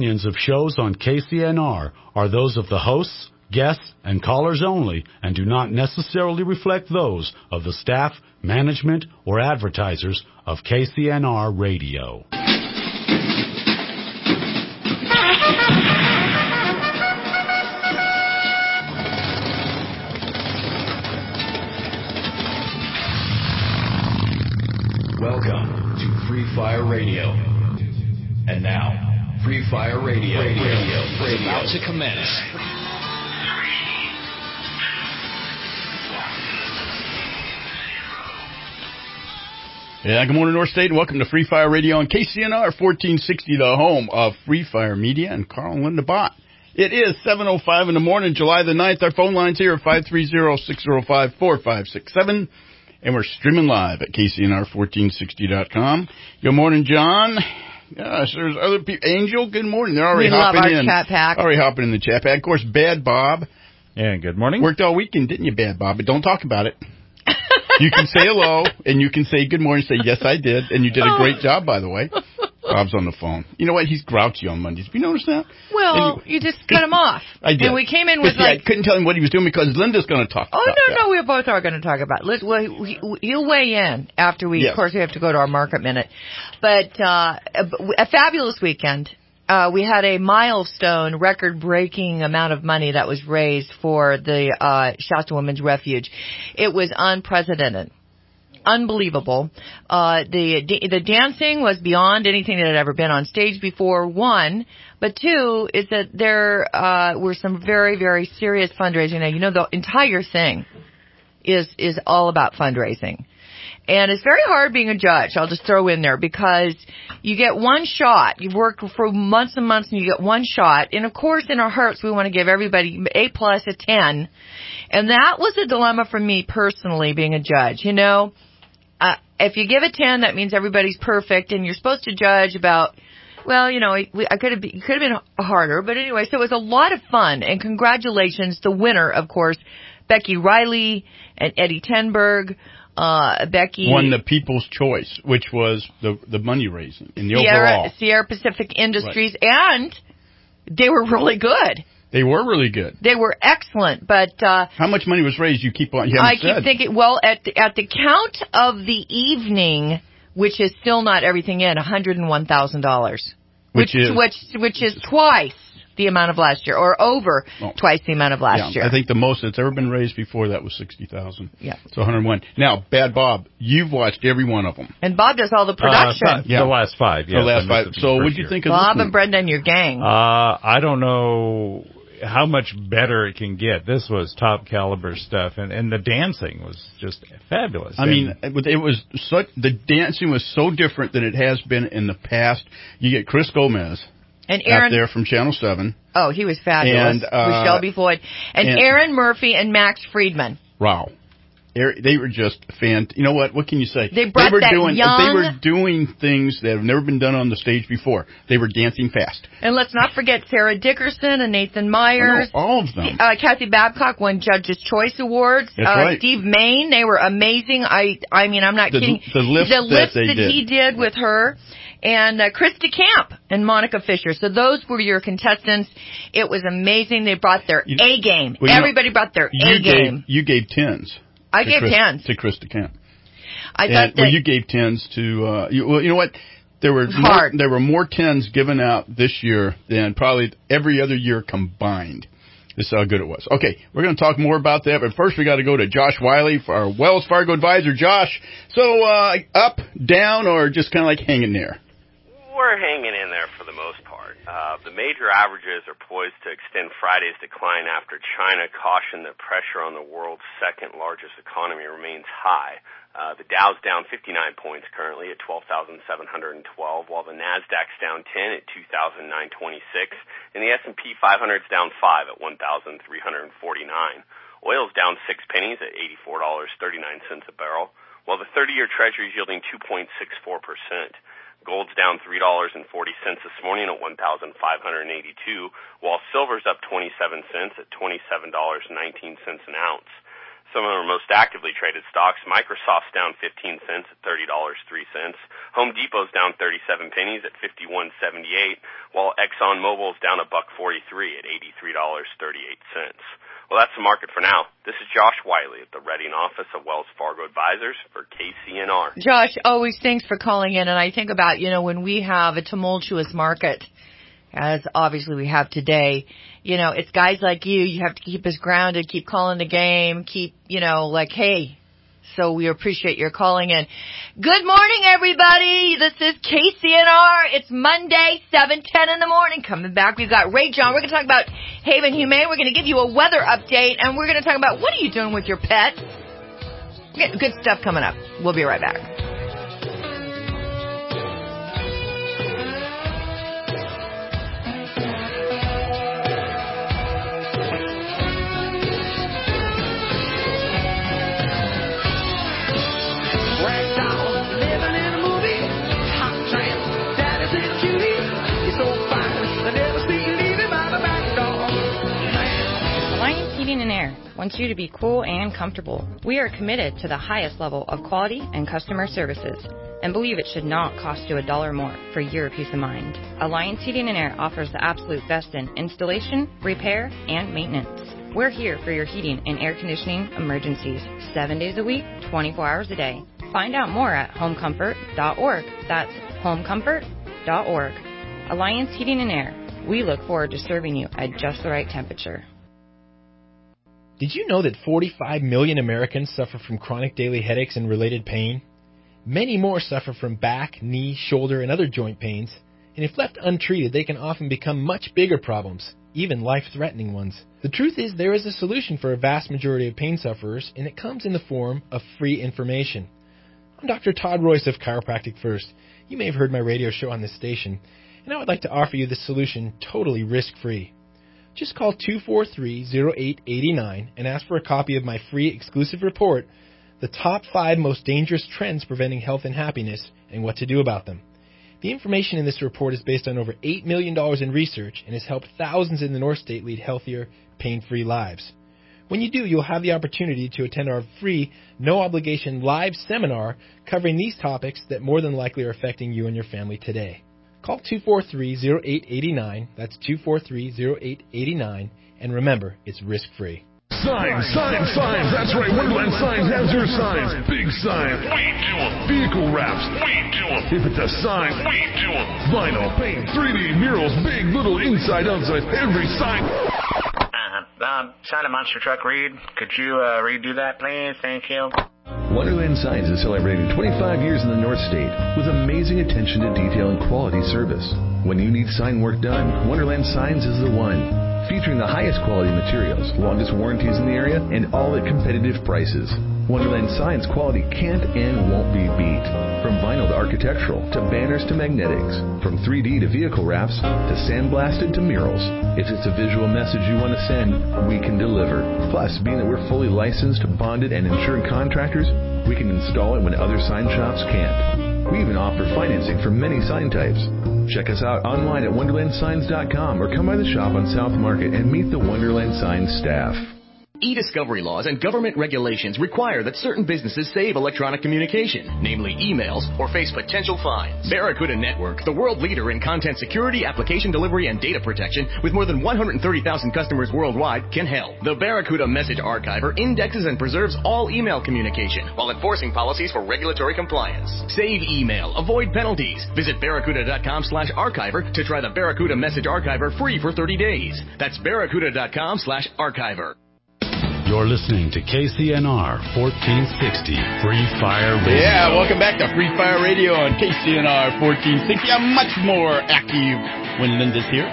Opinions of shows on KCNR are those of the hosts, guests, and callers only and do not necessarily reflect those of the staff, management, or advertisers of KCNR Radio. Welcome to Free Fire Radio. And now, Free Fire Radio is about to commence. Yeah, good morning, North State, and welcome to Free Fire Radio on KCNR 1460, the home of Free Fire Media and Carl and Linda Bott. It is 7:05 in the morning, July the 9th. Our phone line's here at 530-605-4567. And we're streaming live at KCNR1460.com. Good morning, John. Gosh, there's other people. Angel, good morning. They're already hopping in. Chat pack. Already hopping in the chat pack. Of course, Bad Bob. Yeah, good morning. Worked all weekend, didn't you, Bad Bob? But don't talk about it. You can say hello, and you can say good morning, say, yes, I did. And you did a great job, by the way. Bob's on the phone. You know what? He's grouchy on Mondays. Have you noticed that? Well, you just cut him off. I did. And we came in with I couldn't tell him what he was doing because Linda's going to talk about that. No, we both are going to talk about it. He'll weigh in after we, of course, we have to go to our market minute. But a fabulous weekend. We had a milestone, record-breaking amount of money that was raised for the Shasta Women's Refuge. It was unprecedented. Unbelievable. The dancing was beyond anything that had ever been on stage before, one. But two is that there were some very, very serious fundraising. Now, you know, the entire thing is all about fundraising. And it's very hard being a judge, I'll just throw in there, because you get one shot. You've worked for months and months, and you get one shot. And, of course, in our hearts, we want to give everybody A+, a 10. And that was a dilemma for me personally, being a judge. You know, if you give a 10, that means everybody's perfect, and you're supposed to judge about, well, you know, it could have been harder. But anyway, so it was a lot of fun. And congratulations, the winner, of course, Becky Riley and Eddie Tenberg. Becky won the People's Choice, which was the money raising in the overall. Sierra Pacific Industries, right. And they were really good. They were really good. They were excellent, but how much money was raised? You keep keep thinking. Well, at the count of the evening, which is still not everything in, $101,000, which is twice the amount of last year, or over twice the amount of last year. I think the most that's ever been raised before that was $60,000. Yeah. So 101. Now, Bad Bob, you've watched every one of them. And Bob does all the production. The last five. Yes, the last five. So what'd you think of Bob this and Brenda and your gang? I don't know how much better it can get. This was top caliber stuff, and the dancing was just fabulous. I mean, it was the dancing was so different than it has been in the past. You get Chris Gomez. And Aaron, out there from Channel 7. Oh, he was fabulous. And, with Shelby Floyd. And Aaron Murphy and Max Friedman. Wow. They were just You know what? What can you say? They were doing things that have never been done on the stage before. They were dancing fast. And let's not forget Sarah Dickerson and Nathan Myers. All of them. Kathy Babcock won Judge's Choice Awards. That's right. Steve Main, they were amazing. I mean, I'm not kidding. The lifts that he did with her. And Krista Camp and Monica Fisher. So those were your contestants. It was amazing. They brought their A game. Everybody brought their A game. You gave 10s. I gave 10s. To Krista Camp. You gave 10s to, you know what? There were more 10s given out this year than probably every other year combined. This is how good it was. Okay, we're going to talk more about that, but first we got to go to Josh Wiley for our Wells Fargo advisor. Josh, so up, down, or just kind of like hanging there? We're hanging in there for the most part. The major averages are poised to extend Friday's decline after China cautioned that pressure on the world's second largest economy remains high. The Dow's down 59 points currently at 12,712, while the Nasdaq's down 10 at 2,926, and the S&P 500's down 5 at 1,349. Oil's down 6 pennies at $84.39 a barrel, while the 30-year Treasury is yielding 2.64%. Gold's down $3.40 this morning at $1,582, while silver's up 27 cents at $27.19 an ounce. Some of our most actively traded stocks, Microsoft's down 15 cents at $30.03. Home Depot's down 37 pennies at $51.78, while ExxonMobil's down $1.43 at $83.38. Well, that's the market for now. This is Josh Wiley at the Reading office of Wells Fargo Advisors for KCNR. Josh, always thanks for calling in. And I think about, when we have a tumultuous market, as obviously we have today, it's guys like you have to keep us grounded, keep calling the game, keep, hey. So we appreciate your calling in. Good morning, everybody. This is KCNR. It's Monday, 7:10 in the morning. Coming back, we've got Ray John. We're going to talk about Haven Humane. We're going to give you a weather update, and we're going to talk about what are you doing with your pet. Good stuff coming up. We'll be right back. And Air wants you to be cool and comfortable. We are committed to the highest level of quality and customer services and believe it should not cost you $1 more for your peace of mind. Alliance Heating and Air offers the absolute best in installation, repair, and maintenance. We're here for your heating and air conditioning emergencies 7 days a week, 24 hours a day. Find out more at homecomfort.org. That's homecomfort.org. Alliance Heating and Air. We look forward to serving you at just the right temperature. Did you know that 45 million Americans suffer from chronic daily headaches and related pain? Many more suffer from back, knee, shoulder, and other joint pains, and if left untreated, they can often become much bigger problems, even life-threatening ones. The truth is there is a solution for a vast majority of pain sufferers, and it comes in the form of free information. I'm Dr. Todd Royce of Chiropractic First. You may have heard my radio show on this station, and I would like to offer you this solution totally risk-free. Just call 243-0889 and ask for a copy of my free exclusive report, The Top 5 Most Dangerous Trends Preventing Health and Happiness and What to Do About Them. The information in this report is based on over $8 million in research and has helped thousands in the North State lead healthier, pain-free lives. When you do, you'll have the opportunity to attend our free, no-obligation live seminar covering these topics that more than likely are affecting you and your family today. Call 243-0889, that's 243-0889, and remember, it's risk-free. Signs, that's right, Wonderland Signs has your signs. Big signs, we do them. Vehicle wraps, we do them. If it's a sign, we do them. Vinyl, paint, 3D, murals, big, little, inside, outside, every sign. Sign a monster truck, Reed. Could you redo that, please? Thank you. Wonderland Signs is celebrating 25 years in the North State with amazing attention to detail and quality service. When you need sign work done, Wonderland Signs is the one. Featuring the highest quality materials, longest warranties in the area, and all at competitive prices. Wonderland Signs quality can't and won't be beat. From vinyl to architectural, to banners to magnetics, from 3D to vehicle wraps, to sandblasted to murals. If it's a visual message you want to send, we can deliver. Plus, being that we're fully licensed, bonded, and insured contractors, we can install it when other sign shops can't. We even offer financing for many sign types. Check us out online at wonderlandsigns.com or come by the shop on South Market and meet the Wonderland Signs staff. E-discovery laws and government regulations require that certain businesses save electronic communication, namely emails, or face potential fines. Barracuda Network, the world leader in content security, application delivery, and data protection, with more than 130,000 customers worldwide, can help. The Barracuda Message Archiver indexes and preserves all email communication while enforcing policies for regulatory compliance. Save email, avoid penalties. Visit barracuda.com/archiver to try the Barracuda Message Archiver free for 30 days. That's barracuda.com/archiver. You're listening to KCNR 1460 Free Fire Radio. Yeah, welcome back to Free Fire Radio on KCNR 1460. I'm much more active when Linda's here.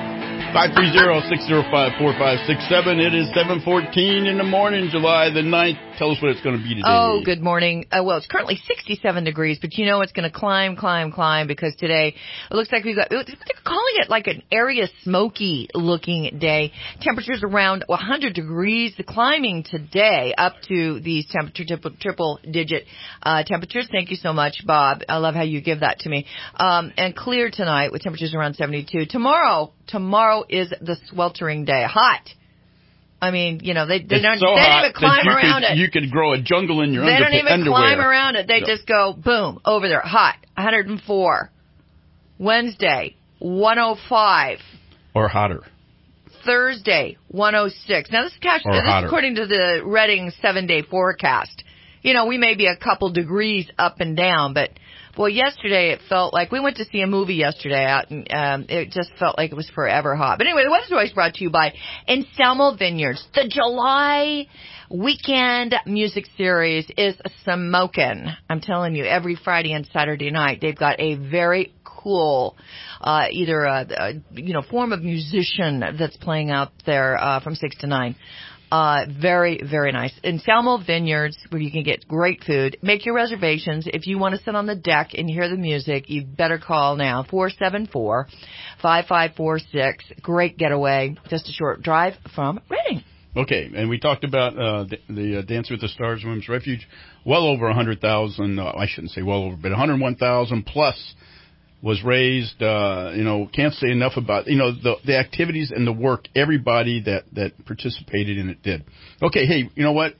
530-605-4567. It is 7:14 in the morning, July the 9th. Tell us what it's going to be today. Oh, good morning. Well, it's currently 67 degrees, but you know it's going to climb because today it looks like they're calling it like an area smoky looking day. Temperatures around 100 degrees, climbing today up to these triple digit temperatures. Thank you so much, Bob. I love how you give that to me. And clear tonight with temperatures around 72. Tomorrow is the sweltering day. Hot. I mean, they don't even climb around it. You could grow a jungle in your underwear. They don't even climb around it. They just go, boom, over there. Hot, 104. Wednesday, 105. Or hotter. Thursday, 106. Now, this is according to the Reading 7-day forecast. We may be a couple degrees up and down, but, boy, yesterday it felt like we went to see a movie yesterday out, and it just felt like it was forever hot. But anyway, the Weather Story is brought to you by Anselmo Vineyards. The July weekend music series is smoking. I'm telling you, every Friday and Saturday night, they've got a very cool, either a form of musician that's playing out there from 6 to 9. Very, very nice. Anselmo Vineyards, where you can get great food. Make your reservations. If you want to sit on the deck and hear the music, you better call now. 474-5546. Great getaway. Just a short drive from Reading. Okay, and we talked about the Dance with the Stars Women's Refuge. Well over 100,000, I shouldn't say well over, but 101,000 plus was raised. Can't say enough about, the activities and the work everybody that participated in it did. Okay, hey, you know what?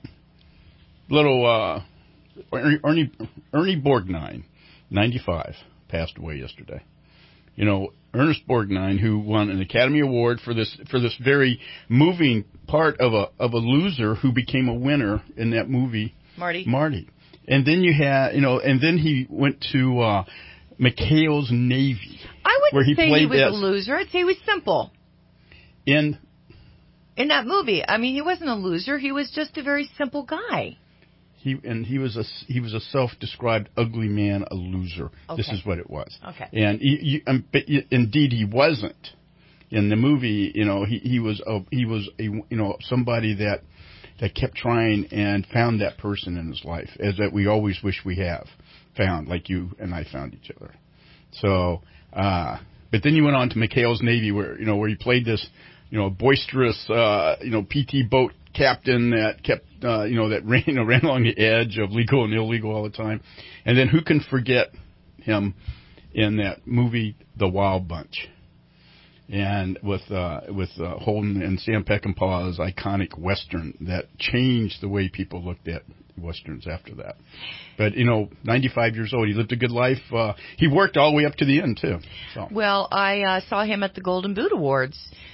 Little Ernie Borgnine, 95, passed away yesterday. Ernest Borgnine, who won an Academy Award for this very moving part of a loser who became a winner in that movie, Marty. And then you had, and then he went to McHale's Navy. I wouldn't say he was a loser. I'd say he was simple. In that movie, I mean, he wasn't a loser. He was just a very simple guy. He was a self-described ugly man, a loser. Okay. This is what it was. Okay. And but indeed he wasn't. In the movie, he was somebody that kept trying and found that person in his life, as that we always wish we have found, like you and I found each other. So, but then you went on to McHale's Navy, where he played this, boisterous, PT boat captain that kept, that ran along the edge of legal and illegal all the time. And then who can forget him in that movie, The Wild Bunch? And with Holden and Sam Peckinpah's iconic Western that changed the way people looked at Westerns after that. But, 95 years old. He lived a good life. He worked all the way up to the end, too. So. Well, I saw him at the Golden Boot Awards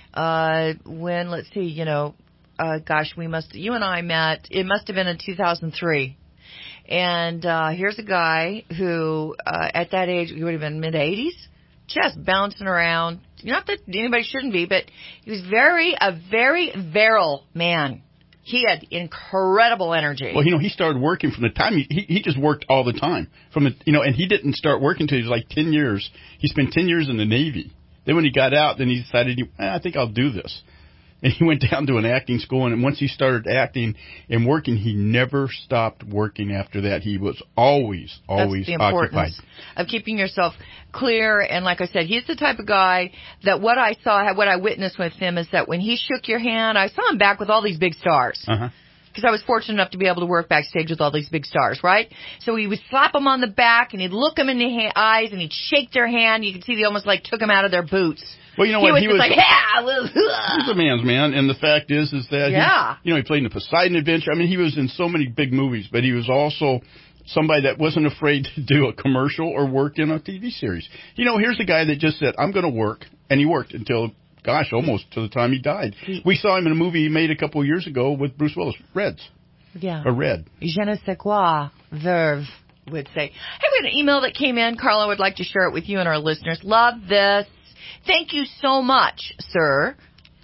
when, let's see, you and I met, it must have been in 2003. And here's a guy who, at that age, he would have been mid-80s, just bouncing around. Not that anybody shouldn't be, but he was a very virile man. He had incredible energy. Well, he started working from the time he just worked all the time and he didn't start working until he was like 10 years. He spent 10 years in the Navy. Then when he got out, then he decided, I think I'll do this. And he went down to an acting school, and once he started acting and working, he never stopped working after that. He was always That's the importance occupied. Of keeping yourself clear. And like I said, he's the type of guy that what I witnessed with him is that when he shook your hand, I saw him back with all these big stars. Uh-huh. Because I was fortunate enough to be able to work backstage with all these big stars, right? So he would slap them on the back, and he'd look them in the eyes, and he'd shake their hand. You could see they almost like took them out of their boots. Well, he was like, he's a man's man, and the fact is that he played in the Poseidon Adventure. I mean, he was in so many big movies, but he was also somebody that wasn't afraid to do a commercial or work in a TV series. Here's a guy that just said, I'm going to work, and he worked until, almost to the time he died. We saw him in a movie he made a couple of years ago with Bruce Willis, Reds. Yeah. Or Red. Je ne sais quoi, Verve would say. Hey, we had an email that came in. Carla would like to share it with you and our listeners. Love this. Thank you so much, sir,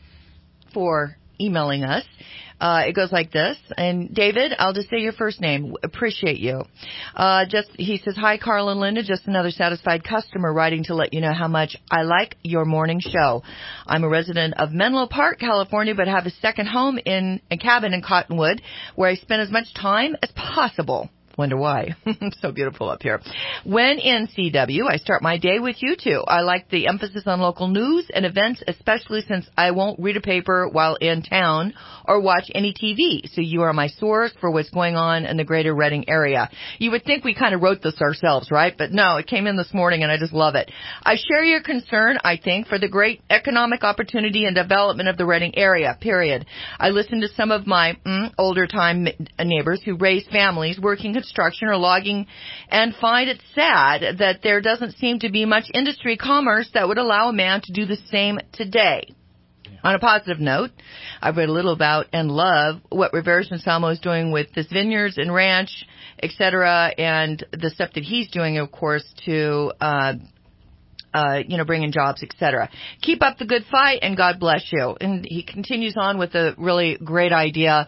for emailing us. It goes like this. And David, I'll just say your first name. Appreciate you. He says, hi, Carla and Linda. Just another satisfied customer writing to let you know how much I like your morning show. I'm a resident of Menlo Park, California, but have a second home in a cabin in Cottonwood where I spend as much time as possible Wonder why. It's so beautiful up here. When in CW, I start my day with you two. I like the emphasis on local news and events, especially since I won't read a paper while in town or watch any TV. So you are my source for what's going on in the greater Reading area. You would think we kind of wrote this ourselves, right? But no, it came in this morning and I just love it. I share your concern, I think, for the great economic opportunity and development of the Reading area, period. I listen to some of my older time neighbors who raise families working construction or logging and find it sad that there doesn't seem to be much industry commerce that would allow a man to do the same today. On a positive note, I've read a little about and love what Rivera Salmo is doing with this vineyards and ranch, etc., and the stuff that he's doing, of course, to bring in jobs, etc. Keep up the good fight, and God bless you. And he continues on with a really great idea,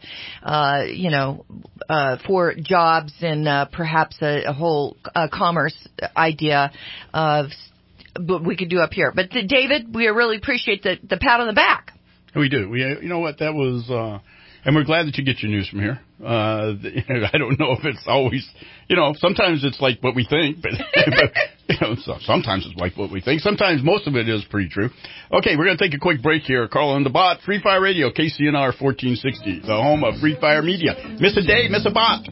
for jobs and perhaps a whole commerce idea of what we could do up here. But David, we really appreciate the pat on the back. We do. You know what, that was, and we're glad that you get your news from here. I don't know if it's always, sometimes it's like what we think, but sometimes it's like what we think. Sometimes most of it is pretty true. Okay, we're going to take a quick break here. Carl on the bot, Free Fire Radio, KCNR 1460, the home of Free Fire Media. Miss a day, miss a bot.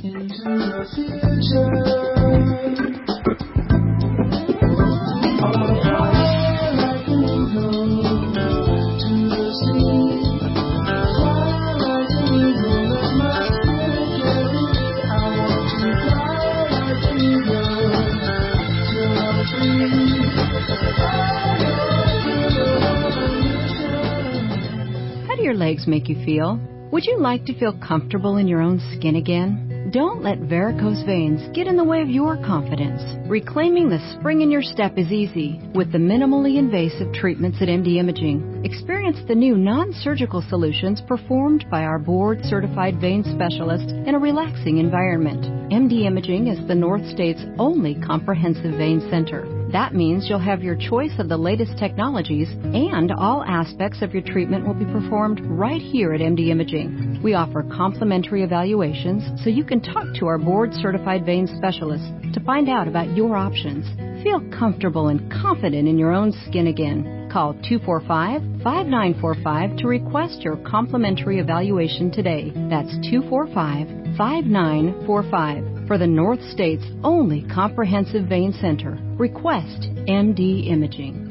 How do your legs make you feel? Would you like to feel comfortable in your own skin again? Don't let varicose veins get in the way of your confidence. Reclaiming the spring in your step is easy with the minimally invasive treatments at MD Imaging. Experience the new non-surgical solutions performed by our board-certified vein specialists in a relaxing environment. MD Imaging is the North State's only comprehensive vein center. That means you'll have your choice of the latest technologies, and all aspects of your treatment will be performed right here at MD Imaging. We offer complimentary evaluations so you can talk to our board-certified vein specialists to find out about your options. Feel comfortable and confident in your own skin again. Call 245-5945 to request your complimentary evaluation today. That's 245-5945. For the North State's only comprehensive vein center, request MD Imaging.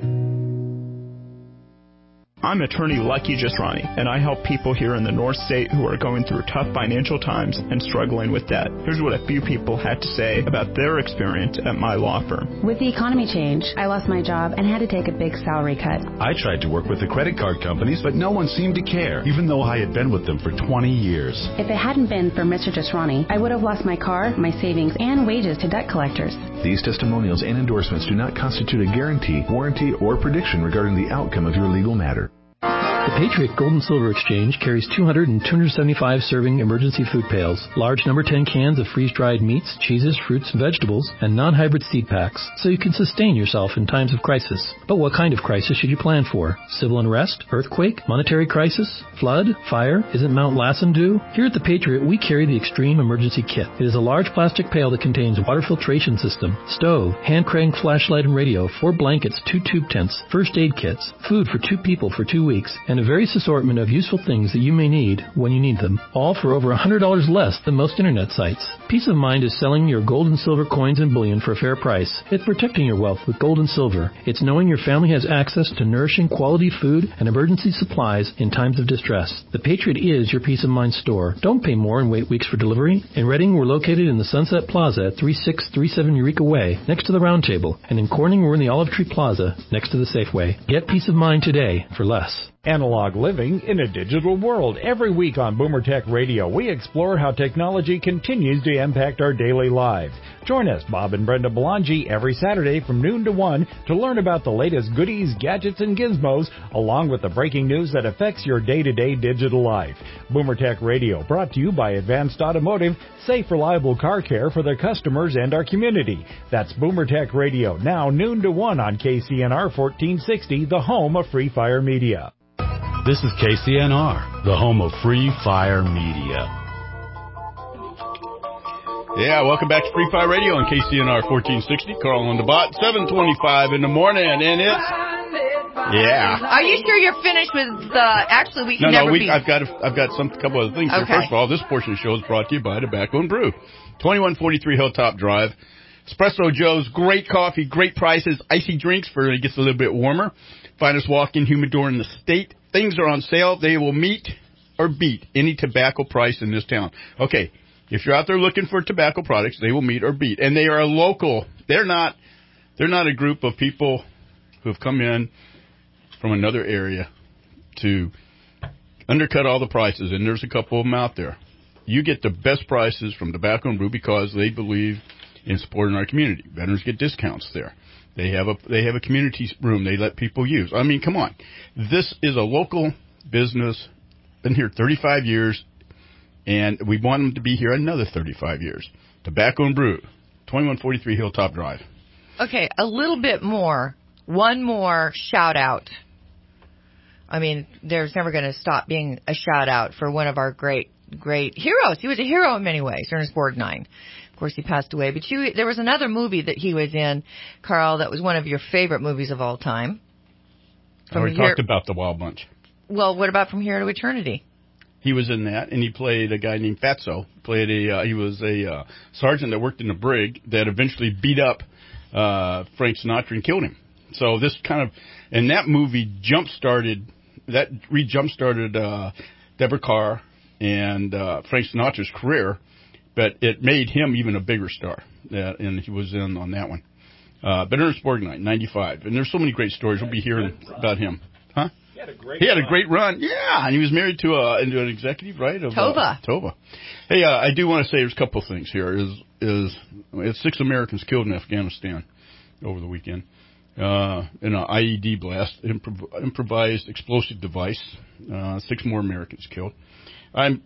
I'm attorney Lucky Jasrani, and I help people here in the North State who are going through tough financial times and struggling with debt. Here's what a few people had to say about their experience at my law firm. With the economy change, I lost my job and had to take a big salary cut. I tried to work with the credit card companies, but no one seemed to care, even though I had been with them for 20 years. If it hadn't been for Mr. Jasrani, I would have lost my car, my savings, and wages to debt collectors. These testimonials and endorsements do not constitute a guarantee, warranty, or prediction regarding the outcome of your legal matter. The Patriot Gold and Silver Exchange carries 200 and 275 serving emergency food pails, large number 10 cans of freeze-dried meats, cheeses, fruits, and vegetables, and non-hybrid seed packs, so you can sustain yourself in times of crisis. But what kind of crisis should you plan for? Civil unrest? Earthquake? Monetary crisis? Flood? Fire? Isn't Mount Lassen due? Here at the Patriot, we carry the Extreme Emergency Kit. It is a large plastic pail that contains water filtration system, stove, hand crank flashlight and radio, 4 blankets, 2 tube tents, first aid kits, food for 2 people for 2 weeks, and a various assortment of useful things that you may need when you need them, all for over $100 less than most internet sites. Peace of mind is selling your gold and silver coins and bullion for a fair price. It's protecting your wealth with gold and silver. It's knowing your family has access to nourishing quality food and emergency supplies in times of distress. The Patriot is your peace of mind store. Don't pay more and wait weeks for delivery. In Reading, we're located in the Sunset Plaza at 3637 Eureka Way, next to the Round Table. And in Corning, we're in the Olive Tree Plaza, next to the Safeway. Get peace of mind today for less. Analog living in a digital world. Every week on Boomer Tech Radio, we explore how technology continues to impact our daily lives. Join us, Bob and Brenda Belangi, every Saturday from noon to 1 to learn about the latest goodies, gadgets, and gizmos, along with the breaking news that affects your day-to-day digital life. Boomer Tech Radio, brought to you by Advanced Automotive, safe, reliable car care for their customers and our community. That's Boomer Tech Radio, now noon to 1 on KCNR 1460, the home of Free Fire Media. This is KCNR, the home of Free Fire Media. Yeah, welcome back to Free Fire Radio on KCNR 1460. Carl on the bot, 7:25 in the morning, and it's Are you sure you're finished with actually we can never be... I've got a couple other things here. First of all, this portion of the show is brought to you by Tobacco and Brew, 2143 Hilltop Drive. Espresso Joe's, great coffee, great prices, icy drinks for when it gets a little bit warmer. Finest walk-in humidor in the state. Things are on sale. They will meet or beat any tobacco price in this town. Okay, if you're out there looking for tobacco products, they will meet or beat. And they are local. They're not a group of people who have come in from another area to undercut all the prices, and there's a couple of them out there. You get the best prices from Tobacco and Brew because they believe in supporting our community. Veterans get discounts there. They have a community room they let people use. I mean, come on. This is a local business. Been here 35 years, and we want them to be here another 35 years. Tobacco and Brew, 2143 Hilltop Drive. Okay, a little bit more. One more shout-out. I mean, there's never going to stop being a shout-out for one of our great heroes. He was a hero in many ways, Ernest Borgnine. Of course, he passed away. But there was another movie that he was in, Carl, that was one of your favorite movies of all time. I already talked about The Wild Bunch. Well, what about From Here to Eternity? He was in that, and he played a guy named Fatso. He was a sergeant that worked in the brig that eventually beat up Frank Sinatra and killed him. So this and that movie jump-started Deborah Carr and Frank Sinatra's career, but it made him even a bigger star, and he was in on that one. But Ernest Borgnine, 95. And there's so many great stories. We'll be hearing about him. Huh? He had a great run. Yeah, and he was married to an executive, right? Of Tova. Hey, I do want to say there's a couple of things here. It's 6 Americans killed in Afghanistan over the weekend in an IED blast, improvised explosive device. 6 more Americans killed. I'm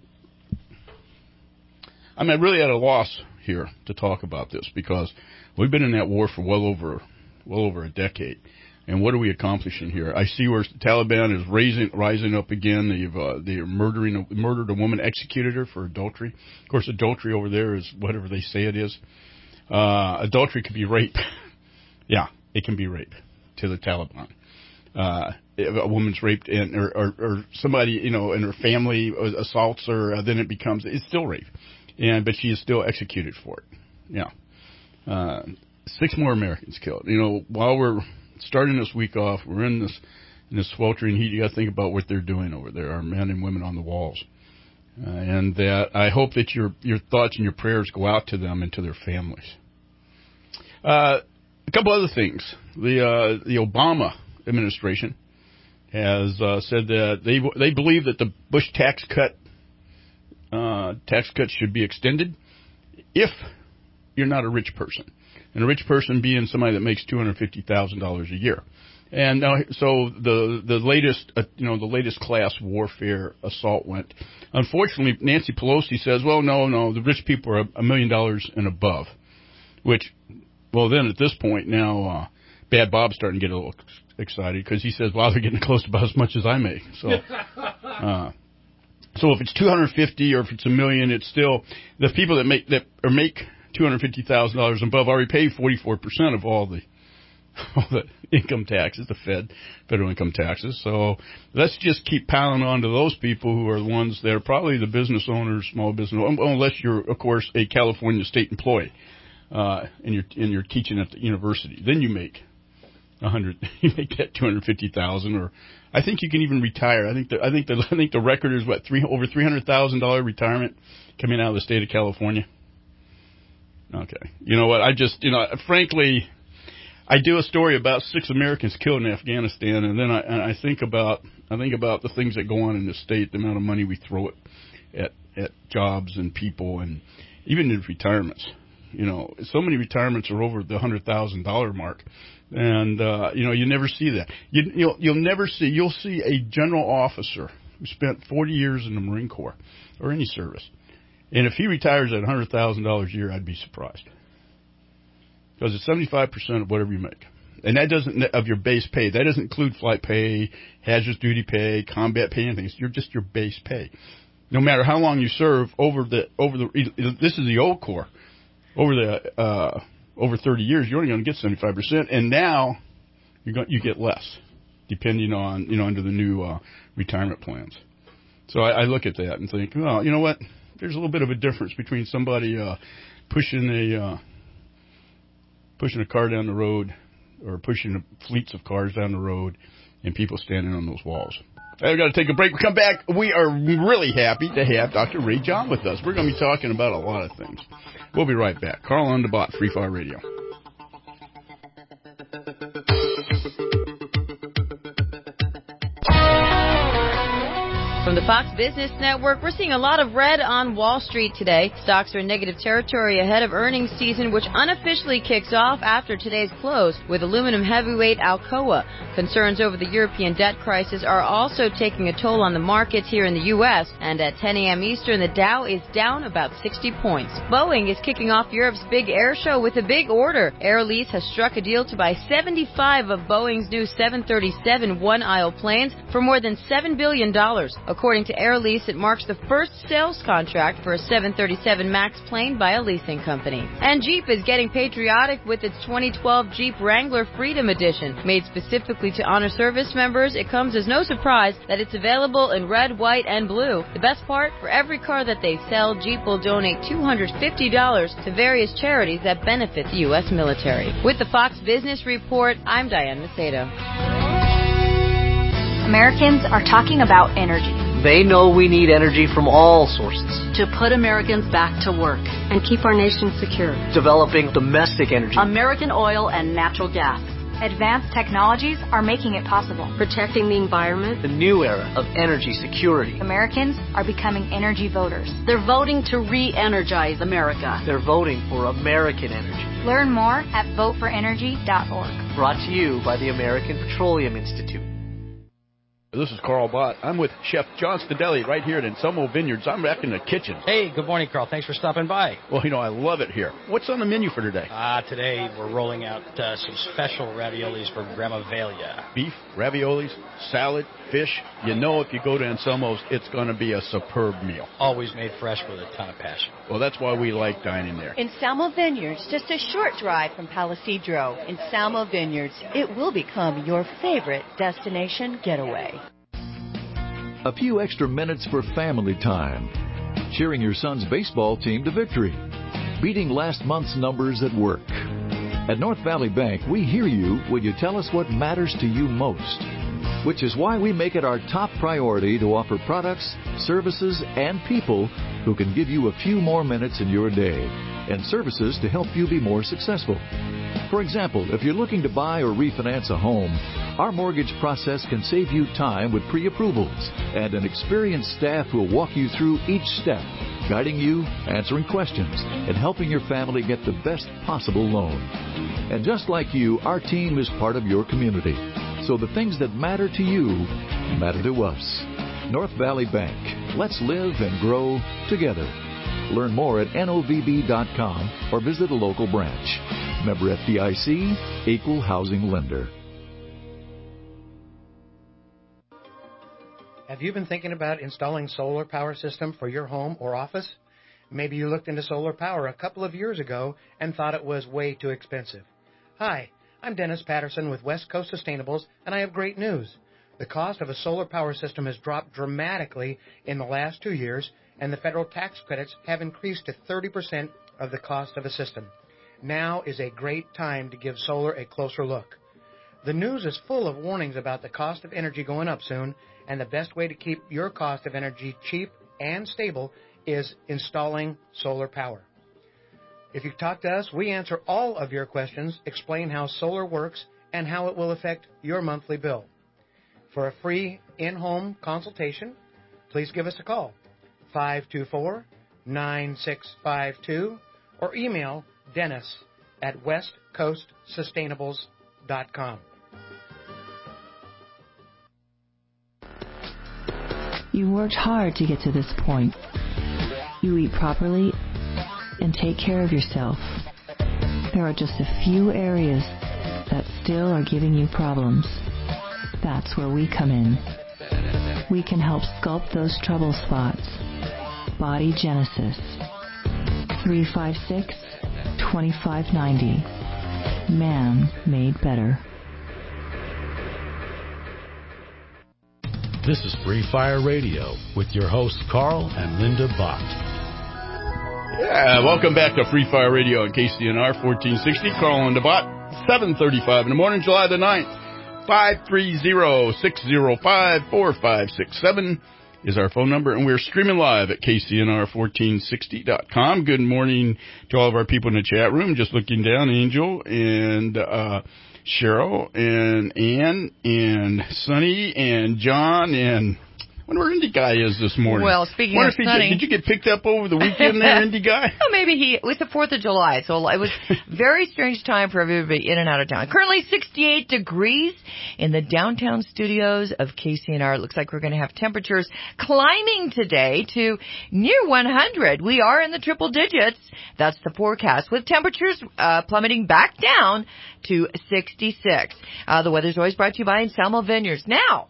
really at a loss here to talk about this because we've been in that war for well over a decade. And what are we accomplishing here? I see where the Taliban is rising up again. They're murdered a woman, executed her for adultery. Of course, adultery over there is whatever they say it is. Adultery could be rape. Yeah, it can be rape to the Taliban. If a woman's raped or somebody, in her family assaults her, then it's still rape. But she is still executed for it. Yeah. 6 more Americans killed. While we're starting this week off, we're in this sweltering heat. You got to think about what they're doing over there, our men and women on the walls. And that I hope that your thoughts and your prayers go out to them and to their families. A couple other things. The Obama administration has said that they believe that the Bush tax cuts should be extended if you're not a rich person, and a rich person being somebody that makes $250,000 a year. And now, so the latest class warfare assault went. Unfortunately, Nancy Pelosi says, well, no, the rich people are $1 million and above, which, well, then at this point now, Bad Bob's starting to get a little excited because he says, well, they're getting close to about as much as I make. So, so if it's 250 or if it's $1 million, it's still the people that make $250,000 and above already pay 44% of all the income taxes, the federal income taxes. So let's just keep piling on to those people who are the ones that are probably the business owners, small business, unless you're, of course, a California state employee and you're teaching at the university. Then you make you make that $250,000, or I think you can even retire. I think the record is over $300,000 retirement coming out of the state of California. Okay, you know what? Frankly, I do a story about 6 Americans killed in Afghanistan, and then I think about the things that go on in the state, the amount of money we throw at jobs and people, and even in retirements. So many retirements are over the $100,000 mark, and you never see that. You'll see a general officer who spent 40 years in the Marine Corps or any service, and if he retires at $100,000 a year, I'd be surprised. Because it's 75% of whatever you make. And that doesn't, of your base pay. That doesn't include flight pay, hazardous duty pay, combat pay, and things. You're just your base pay. No matter how long you serve this is the old Corps. over 30 years, you're only going to get 75%, and now you get less, depending on under the new retirement plans. So I look at that and think, well, you know what? There's a little bit of a difference between somebody pushing a car down the road or pushing fleets of cars down the road and people standing on those walls. I've got to take a break. We come back. We are really happy to have Dr. Ray John with us. We're going to be talking about a lot of things. We'll be right back. Carl on the Bot, Free Fire Radio. From the Fox Business Network, we're seeing a lot of red on Wall Street today. Stocks are in negative territory ahead of earnings season, which unofficially kicks off after today's close with aluminum heavyweight Alcoa. Concerns over the European debt crisis are also taking a toll on the markets here in the U.S. And at 10 a.m. Eastern, the Dow is down about 60 points. Boeing is kicking off Europe's big air show with a big order. Air Lease has struck a deal to buy 75 of Boeing's new 737 one-aisle planes for more than $7 billion. According to Air Lease, it marks the first sales contract for a 737 MAX plane by a leasing company. And Jeep is getting patriotic with its 2012 Jeep Wrangler Freedom Edition. Made specifically to honor service members, it comes as no surprise that it's available in red, white, and blue. The best part, for every car that they sell, Jeep will donate $250 to various charities that benefit the U.S. military. With the Fox Business Report, I'm Diane Macedo. Americans are talking about energy. They know we need energy from all sources. To put Americans back to work and keep our nation secure. Developing domestic energy. American oil and natural gas. Advanced technologies are making it possible. Protecting the environment. The new era of energy security. Americans are becoming energy voters. They're voting to re-energize America. They're voting for American energy. Learn more at voteforenergy.org. Brought to you by the American Petroleum Institute. This is Carl Bott. I'm with Chef John Stadelli right here at Anselmo Vineyards. I'm back in the kitchen. Hey, good morning, Carl. Thanks for stopping by. Well, I love it here. What's on the menu for today? Today we're rolling out some special raviolis for Grandma Velia. Beef, raviolis, salad, fish. If you go to Anselmo's, it's going to be a superb meal. Always made fresh with a ton of passion. Well, that's why we like dining there. Anselmo Vineyards, just a short drive from Palisadro. Anselmo Vineyards, it will become your favorite destination getaway. A few extra minutes for family time. Cheering your son's baseball team to victory. Beating last month's numbers at work. At North Valley Bank, we hear you when you tell us what matters to you most. Which is why we make it our top priority to offer products, services, and people who can give you a few more minutes in your day. And services to help you be more successful. For example, if you're looking to buy or refinance a home, our mortgage process can save you time with pre-approvals and an experienced staff who will walk you through each step, guiding you, answering questions, and helping your family get the best possible loan. And just like you, our team is part of your community. So the things that matter to you matter to us. North Valley Bank. Let's live and grow together. Learn more at novb.com or visit a local branch. Member FDIC, Equal Housing Lender. Have you been thinking about installing solar power system for your home or office? Maybe you looked into solar power a couple of years ago and thought it was way too expensive. Hi, I'm Dennis Patterson with West Coast Sustainables, and I have great news. The cost of a solar power system has dropped dramatically in the last 2 years, and the federal tax credits have increased to 30% of the cost of a system. Now is a great time to give solar a closer look. The news is full of warnings about the cost of energy going up soon, and the best way to keep your cost of energy cheap and stable is installing solar power. If you talk to us, we answer all of your questions, explain how solar works, and how it will affect your monthly bill. For a free in-home consultation, please give us a call, 524-9652, or email Dennis at westcoastsustainables.com. You worked hard to get to this point. You eat properly and take care of yourself. There are just a few areas that still are giving you problems. That's where we come in. We can help sculpt those trouble spots. Body Genesis. 2590. Man made better. This is Free Fire Radio with your hosts Carl and Linda Bott. Yeah, welcome back to Free Fire Radio on KCNR 1460. Carl and Linda Bott, 7:35 in the morning, July the 9th. 530-605-4567 is our phone number, and we're streaming live at KCNR1460.com. Good morning to all of our people in the chat room. Just looking down, Angel and Cheryl and Ann and Sonny and John and I wonder where Indy Guy is this morning. Well, speaking of Sonny, did you get picked up over the weekend there, Indy Guy? Well, maybe it was the 4th of July, so it was very strange time for everybody in and out of town. Currently 68 degrees in the downtown studios of KCNR. It looks like we're going to have temperatures climbing today to near 100. We are in the triple digits. That's the forecast, with temperatures plummeting back down to 66. The weather's always brought to you by Anselmo Vineyards. Now,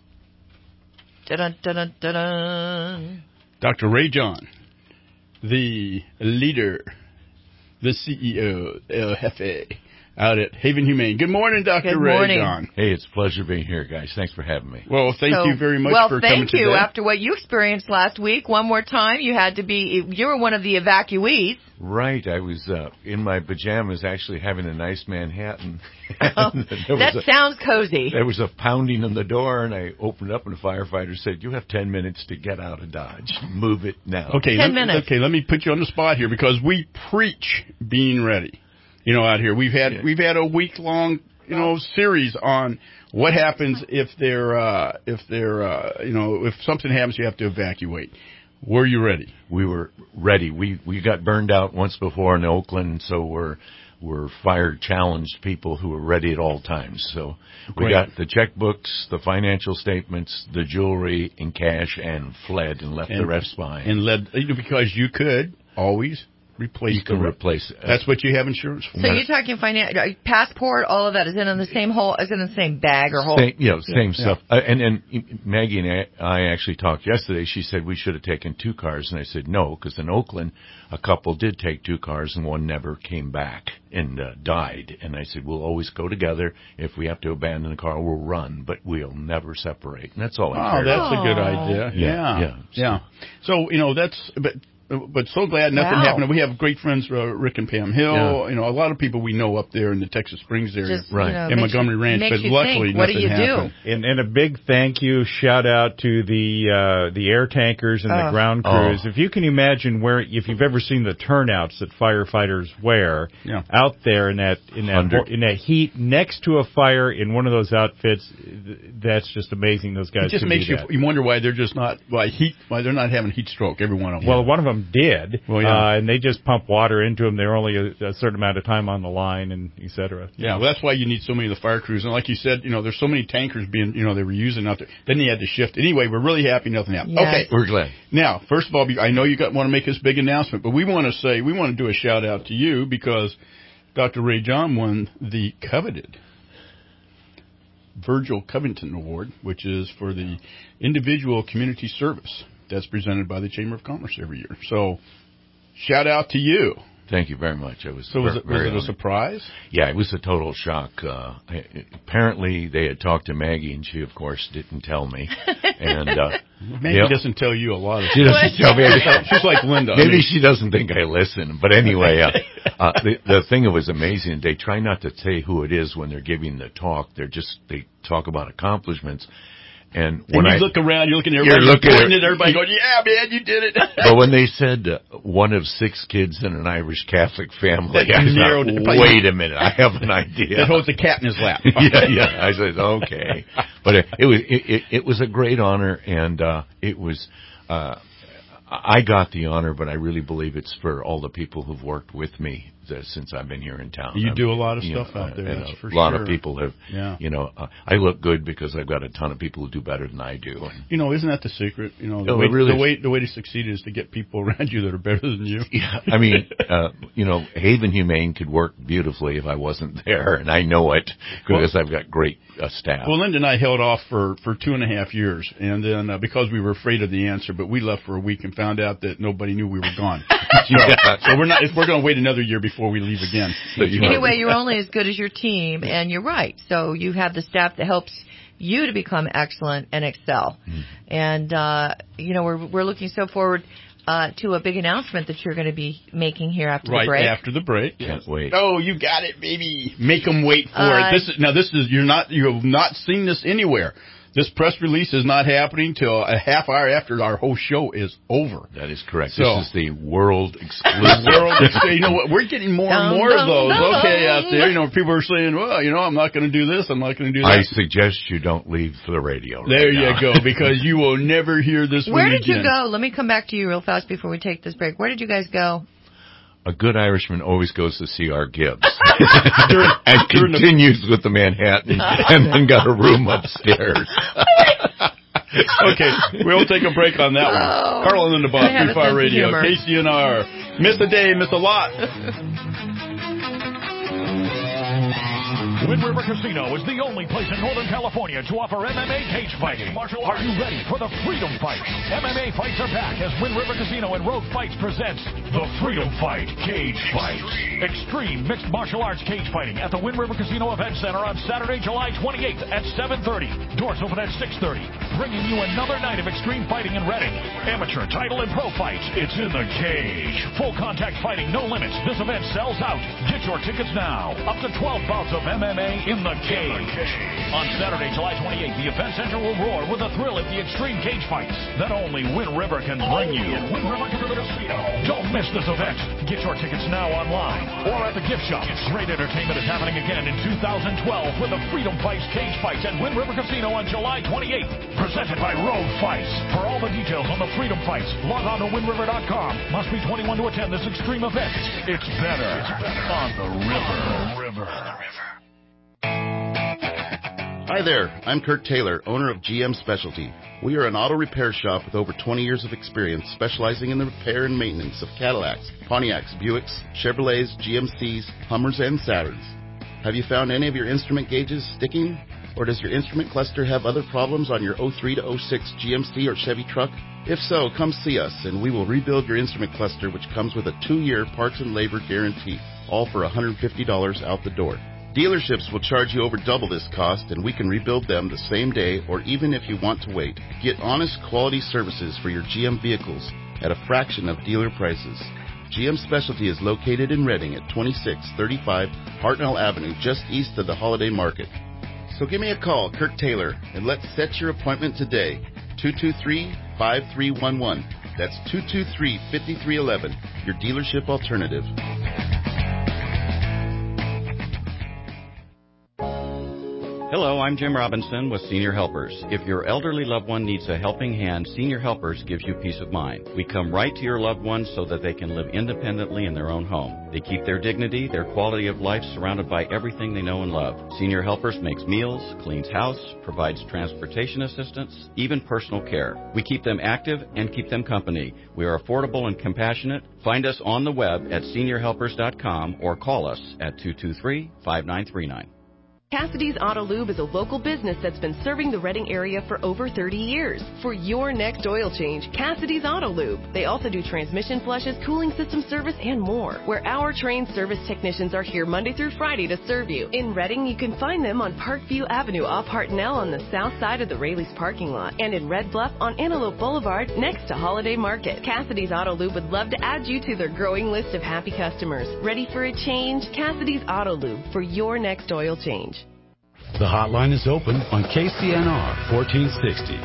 dun-dun-dun-dun-dun. Dr. Ray John, the leader, the CEO, El Jefe, out at Haven Humane. Good morning, Dr. Ray John. Hey, it's a pleasure being here, guys. Thanks for having me. Well, thank you very much for coming today. Well, thank you. After what you experienced last week, one more time, you were one of the evacuees. Right. I was in my pajamas actually having a nice Manhattan. That sounds cozy. There was a pounding on the door, and I opened up, and a firefighter said, "You have 10 minutes to get out of Dodge. Move it now." Okay, 10 minutes. Okay, let me put you on the spot here, because we preach being ready. Out here we've had a week-long series on what happens if something happens, you have to evacuate. Were you ready? We were ready. We got burned out once before in Oakland, so we're fire challenged people who are ready at all times. So we got the checkbooks, the financial statements, the jewelry in cash, and fled and left the rest behind. And led because you could always replace it. That's what you have insurance for. So you're talking passport, all of that is in the same hole, is in the same bag or hole. Same stuff. And Maggie and I actually talked yesterday. She said we should have taken 2 cars, and I said no, because in Oakland a couple did take 2 cars and one never came back and died. And I said we'll always go together. If we have to abandon the car, we'll run, but we'll never separate. And that's all I care about. Oh, that's a good idea. Yeah. So But so glad nothing happened. We have great friends, Rick and Pam Hill. A lot of people we know up there in the Texas Springs area, and Montgomery Ranch. But luckily, nothing happened. And a big thank you, shout out to the air tankers and the ground crews. If you can imagine if you've ever seen the turnouts that firefighters wear out there in that heat next to a fire in one of those outfits, that's just amazing. Those guys. It just makes you wonder why they're just not why they're not having heat stroke. Every one of them. Well, one of them did, and they just pump water into them. They're only a certain amount of time on the line, and et cetera. Yeah, well, that's why you need so many of the fire crews. And like you said, there's so many tankers being, they were using out there. Then they had to shift. Anyway, we're really happy nothing happened. Yes. Okay, we're glad. Now, first of all, I know you want to make this big announcement, but we want to do a shout out to you because Dr. Ray John won the coveted Virgil Covington Award, which is for the individual community service. That's presented by the Chamber of Commerce every year. So, shout out to you. Thank you very much. Was it a surprise? Yeah, it was a total shock. Apparently, they had talked to Maggie, and she, of course, didn't tell me. And Maggie doesn't tell you a lot of stuff. She doesn't tell me. She's like Linda. Maybe she doesn't think I listen. But anyway, the thing that was amazing, they try not to say who it is when they're giving the talk. They talk about accomplishments. And when you look around, you're looking at everybody, pointing at everybody going, yeah, man, you did it. But when they said one of 6 kids in an Irish Catholic family, I thought, wait a minute, I have an idea. That holds a cat in his lap. Yeah. I said, okay. But it was a great honor, and it was... I got the honor, but I really believe it's for all the people who've worked with me since I've been here in town. You do a lot of stuff out there, that's for sure. A lot of people have, I look good because I've got a ton of people who do better than I do. And, isn't that the secret? The way to succeed is to get people around you that are better than you. Yeah, I mean, Haven Humane could work beautifully if I wasn't there, and I know it because I've got great staff. Well, Linda and I held off for 2.5 years, and then because we were afraid of the answer, but we left for a week and found out that nobody knew we were gone. So we're going to wait another year before before we leave again. Anyway, you're only as good as your team, and you're right. So you have the staff that helps you to become excellent and excel. And, we're looking so forward to a big announcement that you're going to be making here after the break. Right after the break. Can't wait. Oh, you got it, baby. Make them wait for it. You have not seen this anywhere. This press release is not happening till a half hour after our whole show is over. That is correct. This is the world exclusive. You know what? We're getting more and more of those. Okay, out there, people are saying, well, I'm not going to do this. I'm not going to do that. I suggest you don't leave for the radio. There you go, because you will never hear this one again. Where did you go? Let me come back to you real fast before we take this break. Where did you guys go? A good Irishman always goes to see our Gibbs. And continues with the Manhattan and then got a room upstairs. Okay, we'll take a break on that one. Carl and Linda Bob, Free Fire Radio, KCNR. Miss a day, miss a lot. Wind River Casino is the only place in Northern California to offer MMA cage fighting. Are you ready for the Freedom Fight? MMA fights are back as Wind River Casino and Rogue Fights presents the Freedom Fight Cage Fight. Extreme mixed martial arts cage fighting at the Wind River Casino Event Center on Saturday, July 28th at 7:30. Doors open at 6:30. Bringing you another night of extreme fighting in Reading. Amateur, title, and pro fights. It's in the cage. Full contact fighting, no limits. This event sells out. Get your tickets now. Up to 12 bouts of MMA in the cage. On Saturday, July 28th, the event center will roar with a thrill at the extreme cage fights that only Wind River can bring you. Wind River Casino. Don't miss this event. Get your tickets now online or at the gift shop. Great entertainment is happening again in 2012 with the Freedom Fights Cage Fights at Wind River Casino on July 28th. Presented by Rogue Fights. For all the details on the Freedom Fights, log on to windriver.com. Must be 21 to attend this extreme event. It's better on the river. Hi there, I'm Kurt Taylor, owner of GM Specialty. We are an auto repair shop with over 20 years of experience specializing in the repair and maintenance of Cadillacs, Pontiacs, Buicks, Chevrolets, GMCs, Hummers, and Saturns. Have you found any of your instrument gauges sticking? Or does your instrument cluster have other problems on your 03 to 06 GMC or Chevy truck? If so, come see us and we will rebuild your instrument cluster, which comes with a 2-year parts and labor guarantee, all for $150 out the door. Dealerships will charge you over double this cost, and we can rebuild them the same day or even if you want to wait. Get honest quality services for your GM vehicles at a fraction of dealer prices. GM Specialty is located in Reading at 2635 Hartnell Avenue, just east of the Holiday Market. So give me a call, Kurt Taylor, and let's set your appointment today. 223-5311. That's 223-5311, your dealership alternative. Hello, I'm Jim Robinson with Senior Helpers. If your elderly loved one needs a helping hand, Senior Helpers gives you peace of mind. We come right to your loved ones so that they can live independently in their own home. They keep their dignity, their quality of life surrounded by everything they know and love. Senior Helpers makes meals, cleans house, provides transportation assistance, even personal care. We keep them active and keep them company. We are affordable and compassionate. Find us on the web at seniorhelpers.com or call us at 223-5939. Cassidy's Auto Lube is a local business that's been serving the Reading area for over 30 years. For your next oil change, Cassidy's Auto Lube. They also do transmission flushes, cooling system service, and more. Where our trained service technicians are here Monday through Friday to serve you. In Reading, you can find them on Parkview Avenue off Hartnell on the south side of the Raley's parking lot. And in Red Bluff on Antelope Boulevard next to Holiday Market. Cassidy's Auto Lube would love to add you to their growing list of happy customers. Ready for a change? Cassidy's Auto Lube for your next oil change. The hotline is open on KCNR 1460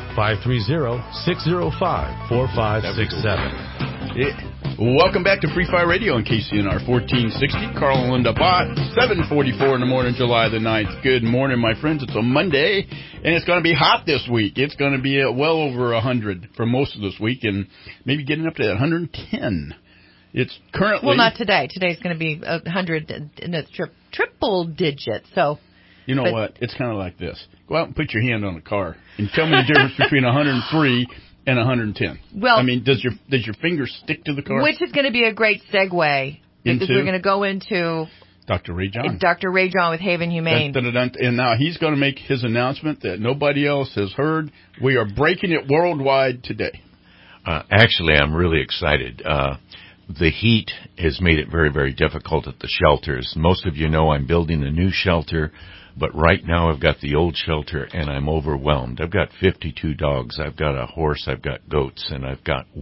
530-605-4567. Welcome back to Free Fire Radio on KCNR 1460. Carl and Linda Bott, 7:44 in the morning, July the 9th. Good morning, my friends. It's a Monday, and it's going to be hot this week. It's going to be well over 100 for most of this week, and maybe getting up to 110. It's currently... Well, not today. Today's going to be 100 in the triple digit, so... You know what? It's kind of like this. Go out and put your hand on a car and tell me the difference between 103 and 110. Well, I mean, does your finger stick to the car? Which is going to be a great segue because we're going to go into Dr. Ray John. Dr. Ray John with Haven Humane. And now he's going to make his announcement that nobody else has heard. We are breaking it worldwide today. Actually, I'm really excited. The heat has made it very, very difficult at the shelters. Most of you know I'm building a new shelter, but right now I've got the old shelter and I'm overwhelmed. I've got 52 dogs, I've got a horse, I've got goats, and I've got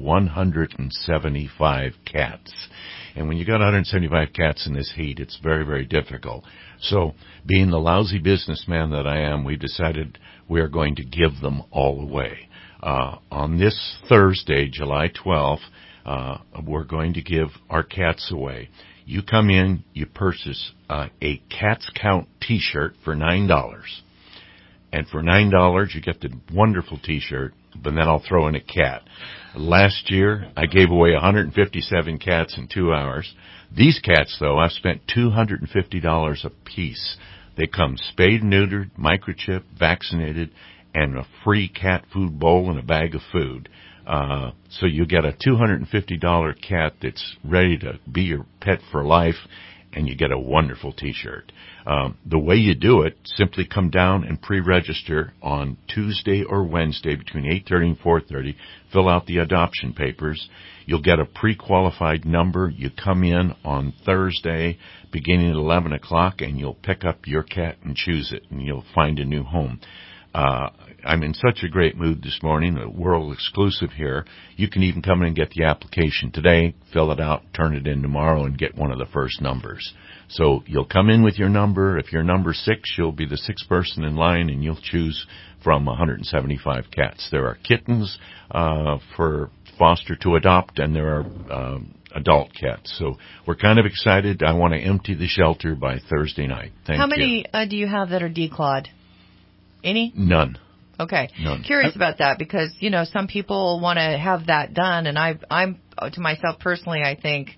175 cats. And when you got 175 cats in this heat, it's very, very difficult. So, being the lousy businessman that I am, we've decided we are going to give them all away. On this Thursday, July 12th, we're going to give our cats away. You come in, you purchase a Cats Count T-shirt for $9. And for $9, you get the wonderful T-shirt, but then I'll throw in a cat. Last year, I gave away 157 cats in 2 hours. These cats, though, I've spent $250 a piece. They come spayed, neutered, microchipped, vaccinated, and a free cat food bowl and a bag of food. So you get a $250 cat that's ready to be your pet for life, and you get a wonderful T-shirt. The way you do it, simply come down and pre-register on Tuesday or Wednesday between 8:30 and 4:30. Fill out the adoption papers. You'll get a pre-qualified number. You come in on Thursday beginning at 11 o'clock, and you'll pick up your cat and choose it, and you'll find a new home. I'm in such a great mood this morning, a world exclusive here. You can even come in and get the application today, fill it out, turn it in tomorrow, and get one of the first numbers. So you'll come in with your number. If you're number 6, you'll be the 6th person in line, and you'll choose from 175 cats. There are kittens for foster to adopt, and there are adult cats. So we're kind of excited. I want to empty the shelter by Thursday night. Thank you. How many do you have that are declawed? Any? None. Okay. None. Curious about that because, you know, some people want to have that done, and I'm to myself personally, I think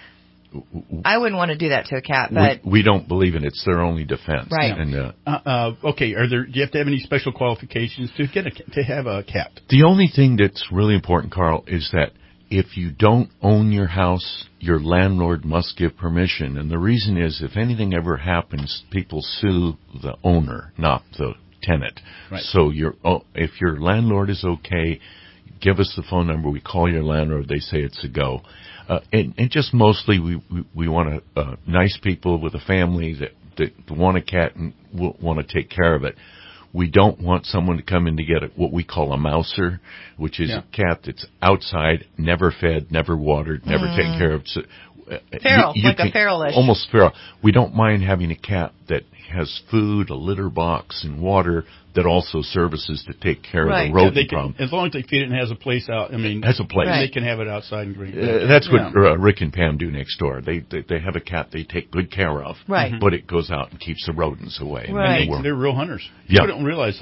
I wouldn't want to do that to a cat. But we don't believe in it. It's their only defense. Right. And, okay. Do you have to have any special qualifications to have a cat? The only thing that's really important, Carl, is that if you don't own your house, your landlord must give permission. And the reason is if anything ever happens, people sue the owner, not the tenant. Right. So if your landlord is okay, give us the phone number. We call your landlord. They say it's a go. And just mostly we want nice people with a family that want a cat and want to take care of it. We don't want someone to come in to get what we call a mouser, which is a cat that's outside, never fed, never watered, never taken care of. So, feral, a feral-ish. Almost feral. We don't mind having a cat that has food, a litter box, and water that also services to take care of the rodent problem. As long as they feed it and has a place out, has a place. They can have it outside and drink. That's what Rick and Pam do next door. They have a cat they take good care of, but it goes out and keeps the rodents away. Right. And they're real hunters. People don't realize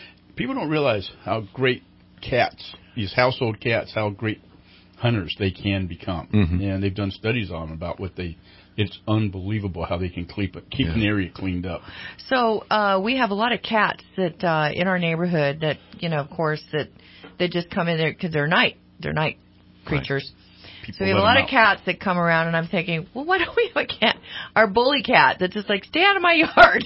how great cats, these household cats, how great hunters they can become. Mm-hmm. And they've done studies on them about it's unbelievable how they can keep an area cleaned up. So we have a lot of cats that in our neighborhood that, you know, of course, that they just come in there because they're night creatures. Right. So we have a lot of cats that come around, and I'm thinking, well, why don't we have a cat, our bully cat, that's just like, stay out of my yard.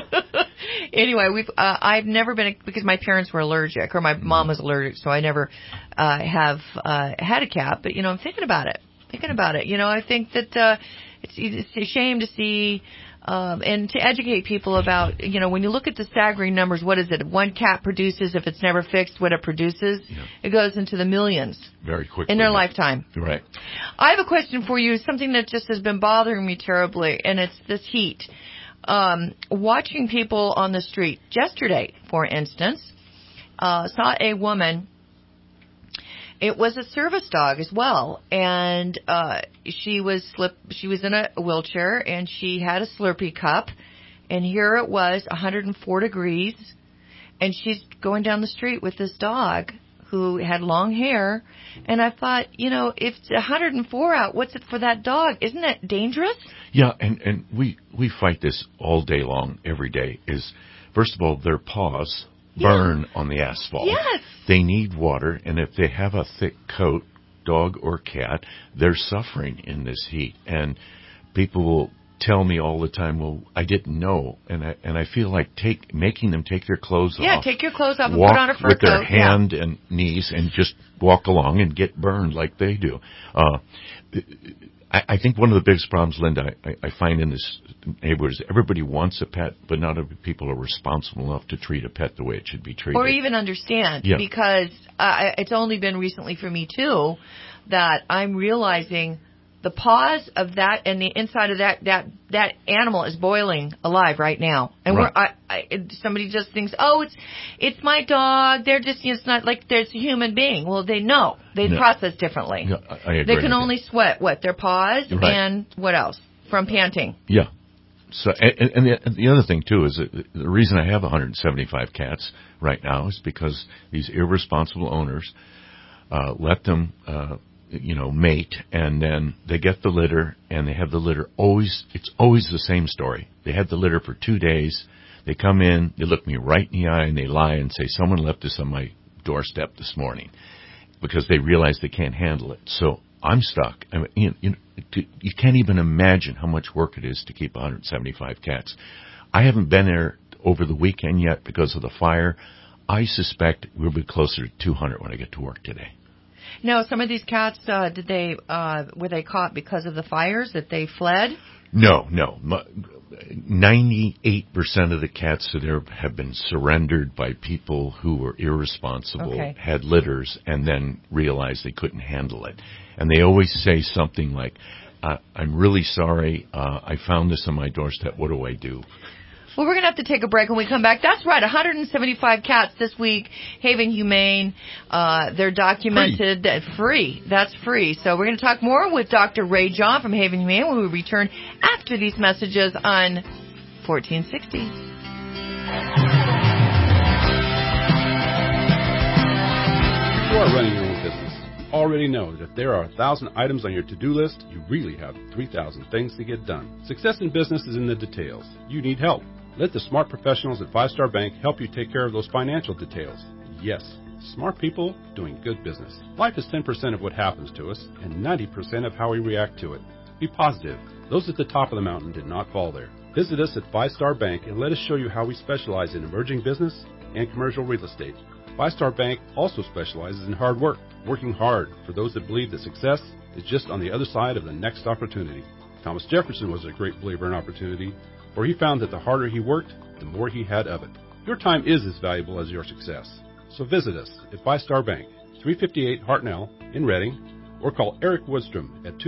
Anyway, I've never been, because my parents were allergic, or my mom was allergic, so I never have had a cat. But, you know, I'm thinking about it. You know, I think that it's a shame to see and to educate people about, you know, when you look at the staggering numbers, what is it? One cat produces, if it's never fixed, what it produces, it goes into the millions. Very quickly. In their lifetime. Right. I have a question for you, something that just has been bothering me terribly, and it's this heat. Watching people on the street. Yesterday, for instance, saw a woman. It was a service dog as well, and she was in a wheelchair, and she had a Slurpee cup, and here it was 104 degrees, and she's going down the street with this dog who had long hair, and I thought, you know, if it's 104 out, what's it for that dog? Isn't that dangerous? Yeah, and we fight this all day long, every day, is, first of all, their paws burn on the asphalt. Yes. They need water, and if they have a thick coat, dog or cat, they're suffering in this heat. And people will tell me all the time, well, I didn't know. And I feel like making them take their clothes off. Yeah, take your clothes off and walk put on a fur coat. with their hand and knees and just walk along and get burned like they do. I think one of the biggest problems, Linda, I find in this neighborhood is everybody wants a pet, but not every people are responsible enough to treat a pet the way it should be treated. Or even understand, yeah. because it's only been recently for me, too, that I'm realizing the paws of that and the inside of that animal is boiling alive right now. And right. Somebody just thinks, oh, it's my dog. They're just, it's not like there's a human being. Well, they know. They process differently. Yeah, I agree. They can only sweat, their paws right. and what else? From panting. Yeah. So, and the other thing, too, is that the reason I have 175 cats right now is because these irresponsible owners let them mate, and then they get the litter, and they have the litter it's always the same story. They had the litter for 2 days. They come in, they look me right in the eye, and they lie and say, someone left this on my doorstep this morning, because they realize they can't handle it. So I'm stuck. I mean, you can't even imagine how much work it is to keep 175 cats. I haven't been there over the weekend yet because of the fire. I suspect we'll be closer to 200 when I get to work today. Now, some of these cats, were they caught because of the fires that they fled? No. 98% of the cats there have been surrendered by people who were irresponsible, had litters, and then realized they couldn't handle it. And they always say something like, I'm really sorry, I found this on my doorstep, what do I do? Well, we're going to have to take a break when we come back. That's right, 175 cats this week. Haven Humane, they're documented free. That's free. So we're going to talk more with Dr. Ray John from Haven Humane when we return after these messages on 1460. You are running your own business. Already know that if there are 1,000 items on your to-do list, you really have 3,000 things to get done. Success in business is in the details. You need help. Let the smart professionals at Five Star Bank help you take care of those financial details. Yes, smart people doing good business. Life is 10% of what happens to us and 90% of how we react to it. Be positive. Those at the top of the mountain did not fall there. Visit us at Five Star Bank and let us show you how we specialize in emerging business and commercial real estate. Five Star Bank also specializes in hard work, working hard for those that believe that success is just on the other side of the next opportunity. Thomas Jefferson was a great believer in opportunity, for he found that the harder he worked, the more he had of it. Your time is as valuable as your success. So visit us at Five Star Bank, 358 Hartnell in Reading, or call Eric Woodstrom at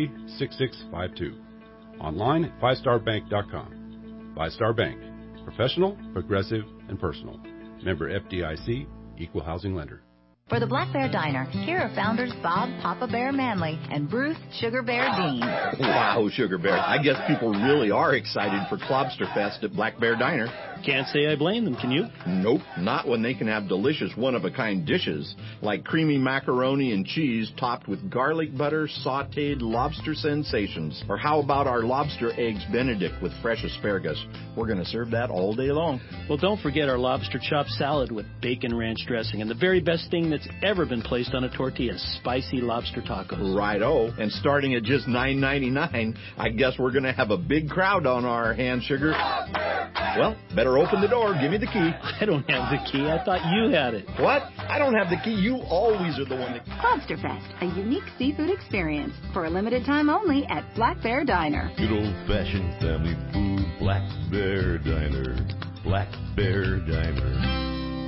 223-6652. Online at fivestarbank.com. Five Star Bank, professional, progressive, and personal. Member FDIC, Equal Housing Lender. For the Black Bear Diner, here are founders Bob Papa Bear Manley and Bruce Sugar Bear Dean. Wow, Sugar Bear. I guess people really are excited for Clobster Fest at Black Bear Diner. Can't say I blame them, can you? Nope, not when they can have delicious one-of-a-kind dishes like creamy macaroni and cheese topped with garlic butter sautéed lobster sensations. Or how about our lobster eggs Benedict with fresh asparagus? We're going to serve that all day long. Well, don't forget our lobster chop salad with bacon ranch dressing. And the very best thing that's ever been placed on a tortilla, spicy lobster tacos. Righto. And starting at just $9.99, I guess we're going to have a big crowd on our hands, Sugar. Well, better open the door. Give me the key. I don't have the key. I thought you had it. What? I don't have the key. You always are the one that... Clobster Fest, a unique seafood experience for a limited time only at Black Bear Diner. Good old-fashioned family food, Black Bear Diner. Black Bear Diner.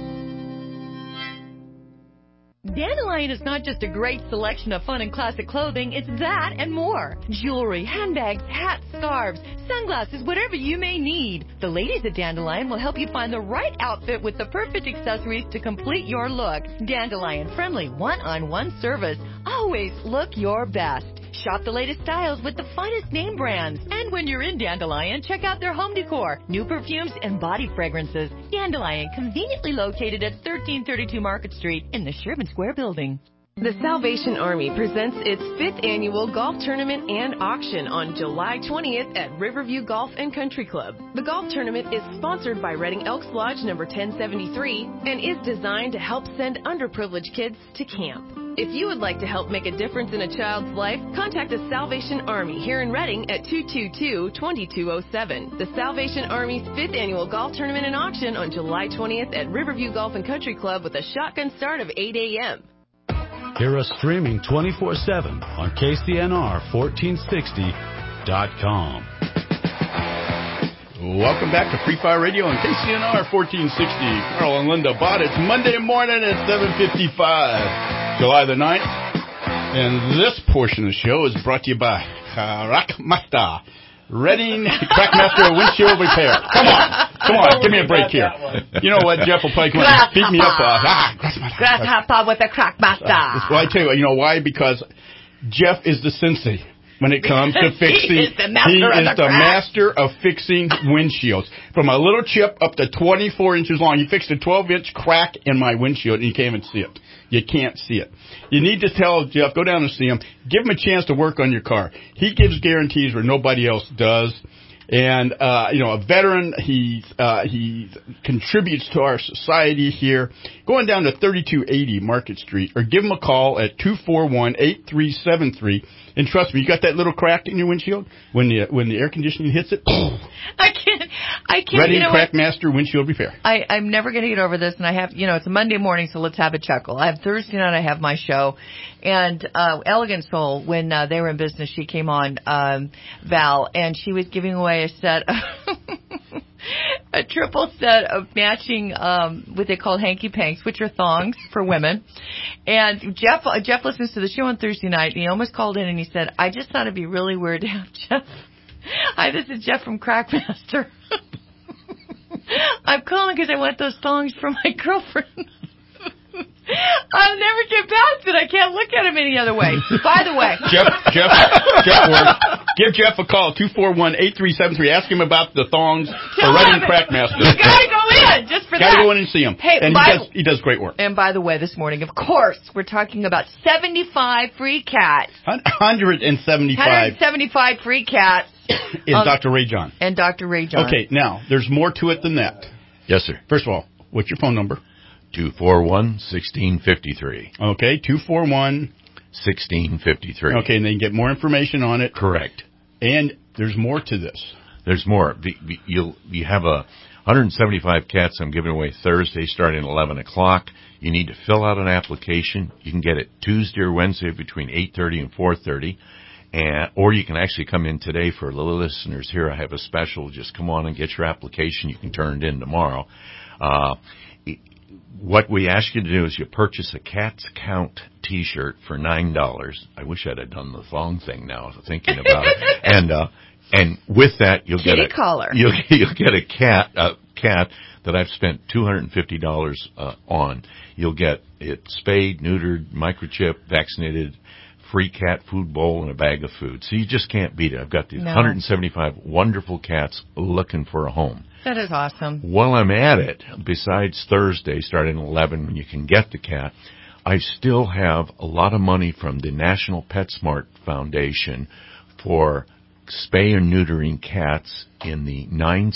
Dandelion is not just a great selection of fun and classic clothing, it's that and more. Jewelry, handbags, hats, scarves, sunglasses, whatever you may need. The ladies at Dandelion will help you find the right outfit with the perfect accessories to complete your look. Dandelion friendly one-on-one service. Always look your best. Shop the latest styles with the finest name brands. And when you're in Dandelion, check out their home decor, new perfumes, and body fragrances. Dandelion, conveniently located at 1332 Market Street in the Sherman Square building. The Salvation Army presents its 5th annual golf tournament and auction on July 20th at Riverview Golf and Country Club. The golf tournament is sponsored by Reading Elks Lodge number 1073 and is designed to help send underprivileged kids to camp. If you would like to help make a difference in a child's life, contact the Salvation Army here in Reading at 222-2207. The Salvation Army's 5th annual golf tournament and auction on July 20th at Riverview Golf and Country Club with a shotgun start of 8 a.m. Hear us streaming 24/7 on KCNR1460.com. Welcome back to Free Fire Radio on KCNR 1460. Carl and Linda Bott. It's Monday morning at 7:55, July the 9th. And this portion of the show is brought to you by Crackmaster, Reading Crackmaster Windshield Repair. Come on, give me a break here. You know what, Jeff will probably come and beat me up. Grasshopper with a Crackmaster. Well, I tell you what, you know why? Because Jeff is the sensei when it comes to fixing. He is the master of fixing windshields. From a little chip up to 24 inches long. He fixed a 12-inch crack in my windshield, and you can't even see it. You can't see it. You need to tell Jeff, go down and see him. Give him a chance to work on your car. He gives guarantees where nobody else does. And, a veteran, he contributes to our society here. Going down to 3280 Market Street, or give him a call at 241-8373. And trust me, you got that little crack in your windshield when the air conditioning hits it. I can't. Ready Crackmaster Windshield Repair. I'm never going to get over this, and I have, it's a Monday morning, so let's have a chuckle. I have Thursday night, I have my show, and Elegant Soul, when they were in business, she came on, Val, and she was giving away a set of a triple set of matching, what they call hanky panks, which are thongs for women. And Jeff listens to the show on Thursday night, and he almost called in and he said, I just thought it'd be really weird to have Jeff. Hi, this is Jeff from Crackmaster. I'm calling because I want those thongs for my girlfriend. I'll never get past it. I can't look at him any other way. By the way, Jeff Ward, give Jeff a call, 241-8373. Ask him about the thongs for Reading Crackmaster. You gotta go in just for that. Gotta go in and see him. Hey, and he does great work. And by the way, this morning, of course, we're talking about 75 free cats. 175 free cats. Is Dr. Ray John. And Dr. Ray John. Okay, now, there's more to it than that. Yes, sir. First of all, what's your phone number? 241-1653. Okay, 241-1653. Okay, and then get more information on it. Correct. And there's more to this. There's more. You have 175 cats I'm giving away Thursday starting at 11 o'clock. You need to fill out an application. You can get it Tuesday or Wednesday between 8:30 and 4:30. Or you can actually come in today for the listeners here. I have a special. Just come on and get your application. You can turn it in tomorrow. What we ask you to do is you purchase a Cats Count T-shirt for $9. I wish I'd have done the thong thing now, thinking about it. And with that, you'll get a collar. You'll get a cat that I've spent $250 on. You'll get it spayed, neutered, microchipped, vaccinated, free cat food bowl, and a bag of food. So you just can't beat it. I've got these 175 wonderful cats looking for a home. That is awesome. While I'm at it, besides Thursday, starting at 11, when you can get the cat, I still have a lot of money from the National PetSmart Foundation for spay and neutering cats in the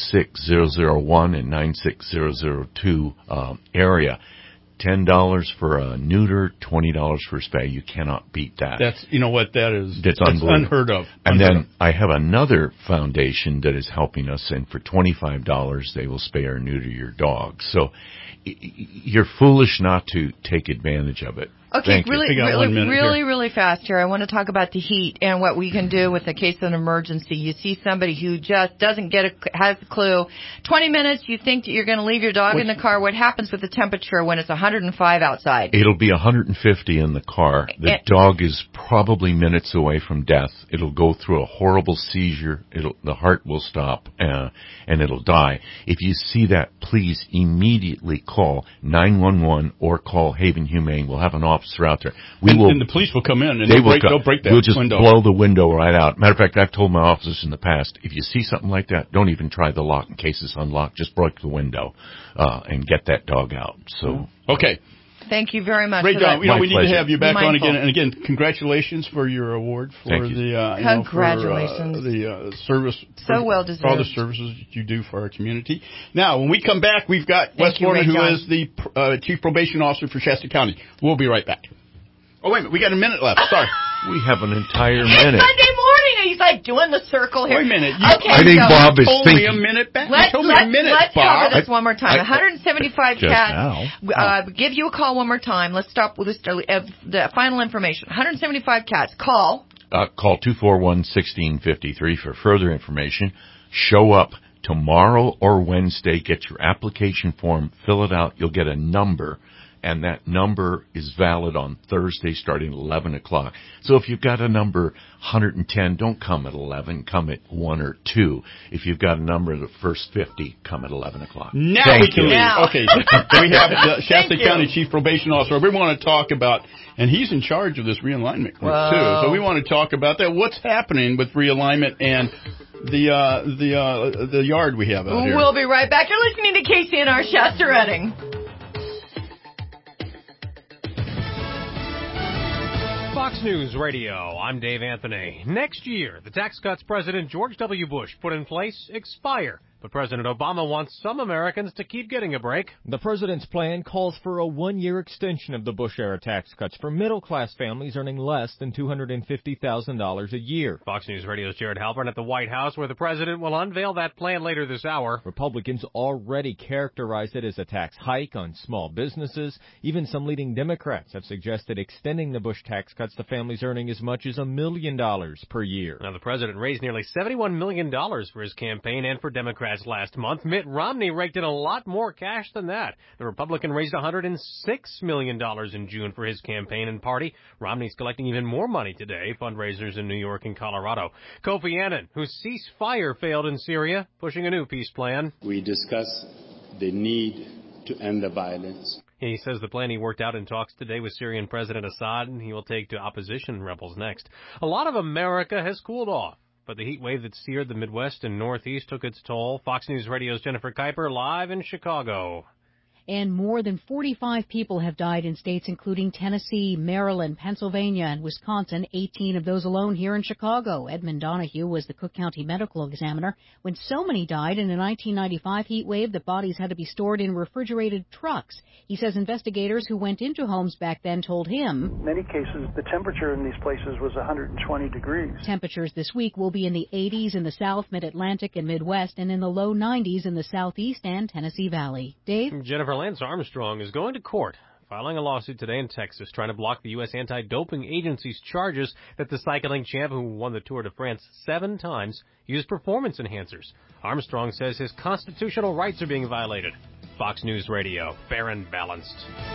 96001 and 96002 area. $10 for a neuter, $20 for a spay. You cannot beat that. That's That's unheard of. And then I have another foundation that is helping us, and for $25 they will spay or neuter your dog. So you're foolish not to take advantage of it. Okay, really fast here. I want to talk about the heat and what we can do with a case of an emergency. You see somebody who just doesn't has a clue. 20 minutes, you think that you're going to leave your dog in the car. What happens with the temperature when it's 105 outside? It'll be 150 in the car. The dog is probably minutes away from death. It'll go through a horrible seizure. The heart will stop, and it'll die. If you see that, please immediately call 911 or call Haven Humane. We'll have an officer out there. And the police will come in and they'll break that window. We'll just blow the window right out. Matter of fact, I've told my officers in the past, if you see something like that, don't even try the lock in case it's unlocked. Just break the window and get that dog out. So okay. Thank you very much. Great job. We need to have you back on again. And again, congratulations for your award for congratulations. The service. So well deserved. For all the services you do for our community. Now, when we come back, we've got Wes Foreman, who is the Chief Probation Officer for Shasta County. We'll be right back. Oh, wait a minute. We got a minute left. Sorry. We have an entire It's minute. Sunday morning, and he's like doing the circle here. Wait a minute. I think Bob is told thinking. me a minute back. Let's cover this one more time. 175 cats. Give you a call one more time. Let's stop with the final information. 175 cats. Call. Call 241-1653 for further information. Show up tomorrow or Wednesday. Get your application form. Fill it out. You'll get a number. And that number is valid on Thursday starting at 11 o'clock. So if you've got a number 110, don't come at 11. Come at 1 or 2. If you've got a number of the first 50, come at 11 o'clock. Now we can leave. Okay. We have the Shasta County Chief Probation Officer. We want to talk about, and he's in charge of this realignment group, too. So we want to talk about that. What's happening with realignment and the yard we have out here. We'll be right back. You're listening to KCNR Shasta Redding. Fox News Radio, I'm Dave Anthony. Next year, the tax cuts President George W. Bush put in place expire. But President Obama wants some Americans to keep getting a break. The president's plan calls for a one-year extension of the Bush-era tax cuts for middle-class families earning less than $250,000 a year. Fox News Radio's Jared Halpern at the White House, where the president will unveil that plan later this hour. Republicans already characterize it as a tax hike on small businesses. Even some leading Democrats have suggested extending the Bush tax cuts to families earning as much as $1 million per year. Now, the president raised nearly $71 million for his campaign and for Democrats last month. Mitt Romney raked in a lot more cash than that. The Republican raised $106 million in June for his campaign and party. Romney's collecting even more money today, fundraisers in New York and Colorado. Kofi Annan, whose ceasefire failed in Syria, pushing a new peace plan. We discuss the need to end the violence. He says the plan he worked out in talks today with Syrian President Assad, and he will take to opposition rebels next. A lot of America has cooled off, but the heat wave that seared the Midwest and Northeast took its toll. Fox News Radio's Jennifer Kuiper live in Chicago. And more than 45 people have died in states including Tennessee, Maryland, Pennsylvania, and Wisconsin, 18 of those alone here in Chicago. Edmund Donahue was the Cook County medical examiner when so many died in a 1995 heat wave that bodies had to be stored in refrigerated trucks. He says investigators who went into homes back then told him, in many cases, the temperature in these places was 120 degrees. Temperatures this week will be in the 80s in the South, Mid-Atlantic, and Midwest, and in the low 90s in the Southeast and Tennessee Valley. Dave? Jennifer, Lance Armstrong is going to court, filing a lawsuit today in Texas, trying to block the U.S. anti-doping agency's charges that the cycling champ, who won the Tour de France 7 times, used performance enhancers. Armstrong says his constitutional rights are being violated. Fox News Radio, fair and balanced.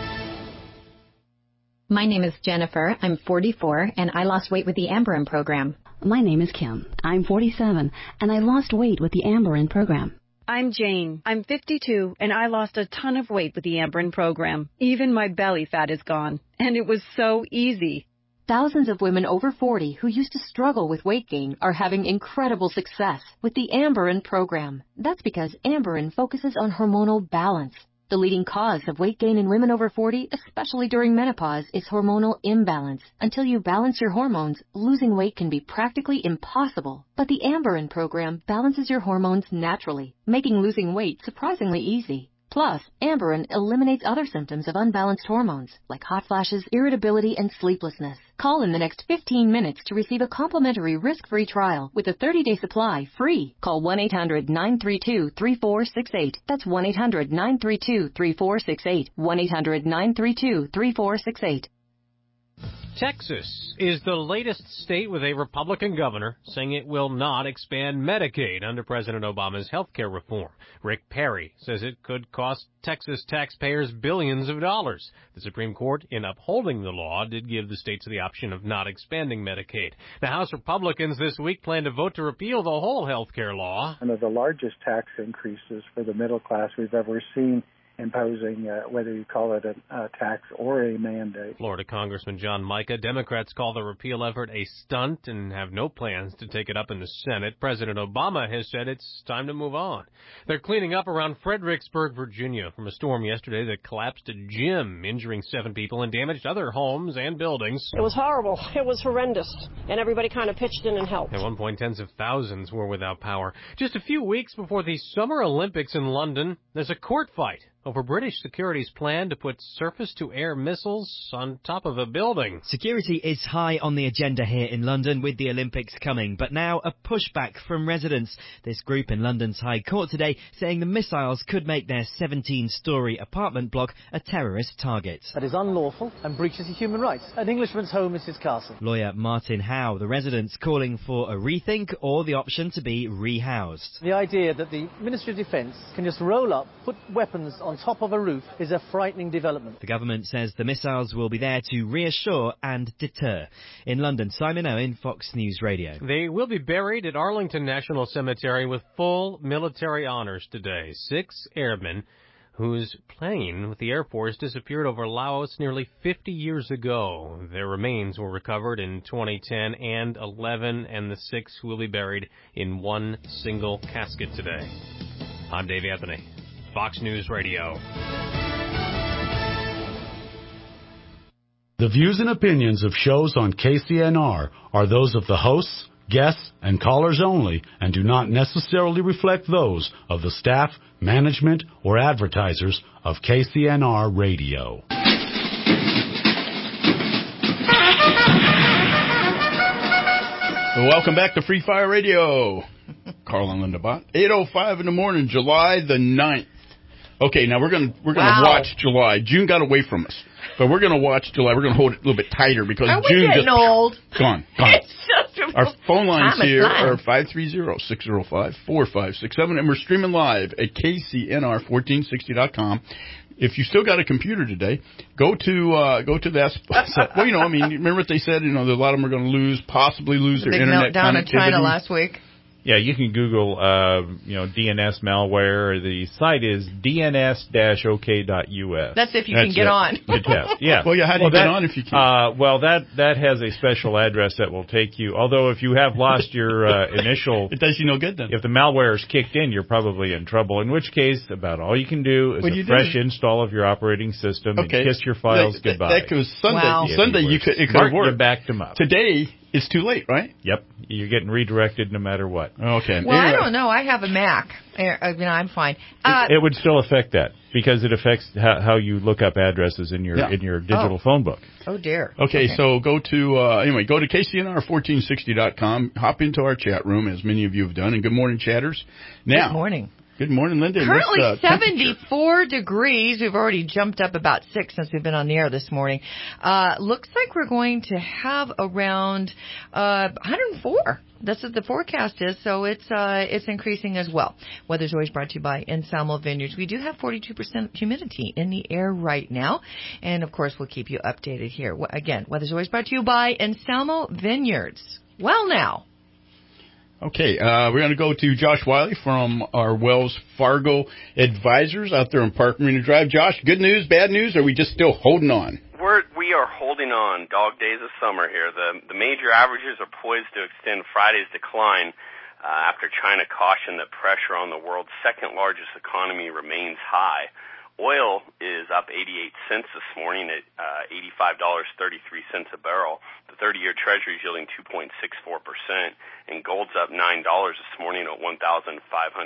My name is Jennifer. I'm 44, and I lost weight with the Amberin program. My name is Kim. I'm 47, and I lost weight with the Amberin program. I'm Jane. I'm 52, and I lost a ton of weight with the Amberin program. Even my belly fat is gone, and it was so easy. Thousands of women over 40 who used to struggle with weight gain are having incredible success with the Amberin program. That's because Amberin focuses on hormonal balance. The leading cause of weight gain in women over 40, especially during menopause, is hormonal imbalance. Until you balance your hormones, losing weight can be practically impossible. But the Amberin program balances your hormones naturally, making losing weight surprisingly easy. Plus, Amberin eliminates other symptoms of unbalanced hormones, like hot flashes, irritability, and sleeplessness. Call in the next 15 minutes to receive a complimentary risk-free trial with a 30-day supply free. Call 1-800-932-3468. That's 1-800-932-3468. 1-800-932-3468. Texas is the latest state with a Republican governor saying it will not expand Medicaid under President Obama's health care reform. Rick Perry says it could cost Texas taxpayers billions of dollars. The Supreme Court, in upholding the law, did give the states the option of not expanding Medicaid. The House Republicans this week plan to vote to repeal the whole health care law. One of the largest tax increases for the middle class we've ever seen, imposing whether you call it a tax or a mandate. Florida Congressman John Mica. Democrats call the repeal effort a stunt and have no plans to take it up in the Senate. President Obama has said it's time to move on. They're cleaning up around Fredericksburg, Virginia, from a storm yesterday that collapsed a gym, injuring 7 people and damaged other homes and buildings. It was horrible. It was horrendous. And everybody kind of pitched in and helped. At one point, tens of thousands were without power. Just a few weeks before the Summer Olympics in London, there's a court fight over British security's plan to put surface-to-air missiles on top of a building. Security is high on the agenda here in London with the Olympics coming, but now a pushback from residents. This group in London's High Court today saying the missiles could make their 17-storey apartment block a terrorist target. That is unlawful and breaches of human rights. An Englishman's home is his castle. Lawyer Martin Howe, the residents calling for a rethink or the option to be rehoused. The idea that the Ministry of Defence can just roll up, put weapons on top of a roof is a frightening development. The government says the missiles will be there to reassure and deter. In London, Simon Owen, Fox News Radio. They will be buried at Arlington National Cemetery with full military honors today. 6 airmen whose plane with the Air Force disappeared over Laos nearly 50 years ago. Their remains were recovered in 2010 and 11, and the 6 will be buried in one single casket today. I'm Dave Anthony, Fox News Radio. The views and opinions of shows on KCNR are those of the hosts, guests, and callers only and do not necessarily reflect those of the staff, management, or advertisers of KCNR Radio. Welcome back to Free Fire Radio. Carl and Linda Bott. 8:05 in the morning, July the 9th. Okay, now we're gonna watch July. June got away from us, but we're gonna watch July. We're gonna hold it a little bit tighter because June just old. Gone. Our phone lines here are 530-605-4567, and we're streaming live at KCNR1460.com. If you still got a computer today, go to that. Well, remember what they said? A lot of them are going to possibly lose their internet connectivity. Big meltdown in China last week. Yeah, you can Google, DNS malware. The site is dns-ok.us. That's if you can get on. To test. Yeah. Well, how do you get on if you can't? That has a special address that will take you. Although if you have lost your initial, it does you no good then. If the malware is kicked in, you're probably in trouble. In which case, about all you can do is a fresh install of your operating system and kiss your files goodbye. That was Sunday. Wow. Sunday it could have worked. You backed them up. Today. It's too late, right? Yep. You're getting redirected no matter what. Okay. Well, I don't know. I have a Mac. I'm fine. It would still affect that because it affects how you look up addresses in your digital phone book. Oh, dear. Okay. So go to KCNR1460.com. Hop into our chat room, as many of you have done. And good morning, chatters. Now, good morning. Good morning, Linda. Currently 74 degrees. We've already jumped up about 6 since we've been on the air this morning. Looks like we're going to have around 104. That's what the forecast is, so it's increasing as well. Weather's always brought to you by Ensalmo Vineyards. We do have 42% humidity in the air right now, and of course we'll keep you updated here. Again, weather's always brought to you by Ensalmo Vineyards. Well, now. Okay, we're going to go to Josh Wiley from our Wells Fargo advisors out there on Park Marina Drive. Josh, good news, bad news, or are we just still holding on? We are holding on. Dog days of summer here. The major averages are poised to extend Friday's decline after China cautioned that pressure on the world's second largest economy remains high. Oil is up 88 cents this morning at $85.33 a barrel. The 30-year Treasury is yielding 2.64%, and gold's up $9 this morning at $1,587,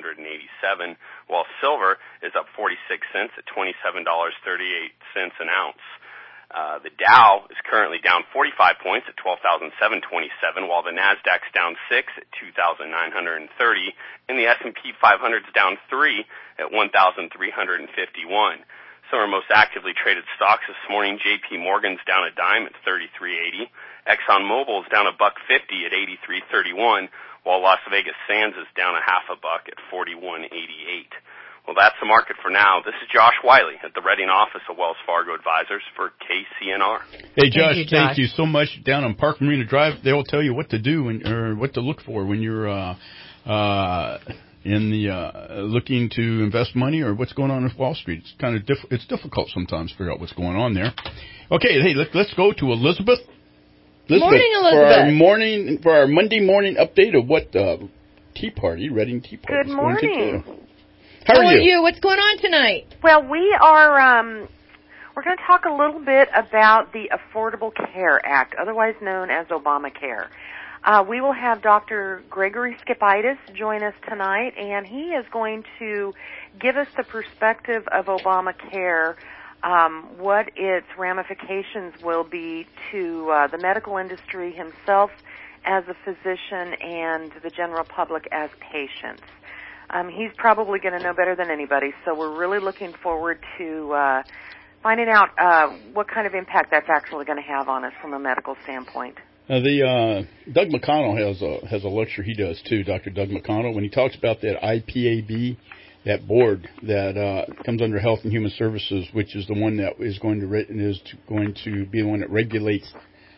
while silver is up 46 cents at $27.38 an ounce. The Dow is currently down 45 points at 12,727, while the Nasdaq's down 6 at 2,930, and the S&P 500 is down 3 at 1,351. Some of our most actively traded stocks this morning: J.P. Morgan's down a dime at 33.80, ExxonMobil's down $1.50 at 83.31, while Las Vegas Sands is down a half a buck at 41.88. Well, that's the market for now. This is Josh Wiley at the Reading office of Wells Fargo Advisors for KCNR. Hey, Josh, thank you so much. Down on Park Marina Drive, they will tell you what to do or what to look for when you're looking to invest money or what's going on with Wall Street. It's kind of it's difficult sometimes to figure out what's going on there. Okay, hey, let's go to Elizabeth. Morning, Elizabeth. For our Monday morning update of what Tea Party, Reading Tea Party. Good morning. How are you? What's going on tonight? Well, we are, we're going to talk a little bit about the Affordable Care Act, otherwise known as Obamacare. We will have Dr. Gregory Skipitis join us tonight, and he is going to give us the perspective of Obamacare, what its ramifications will be to the medical industry himself as a physician and the general public as patients. He's probably going to know better than anybody, so we're really looking forward to finding out what kind of impact that's actually going to have on us from a medical standpoint. Doug McConnell has a lecture he does too, Dr. Doug McConnell, when he talks about that IPAB, that board that comes under Health and Human Services, which is the one that is going to be the one that regulates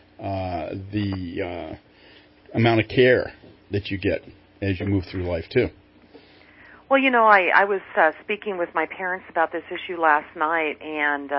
the amount of care that you get as you move through life too. Well, you know, I was speaking with my parents about this issue last night, and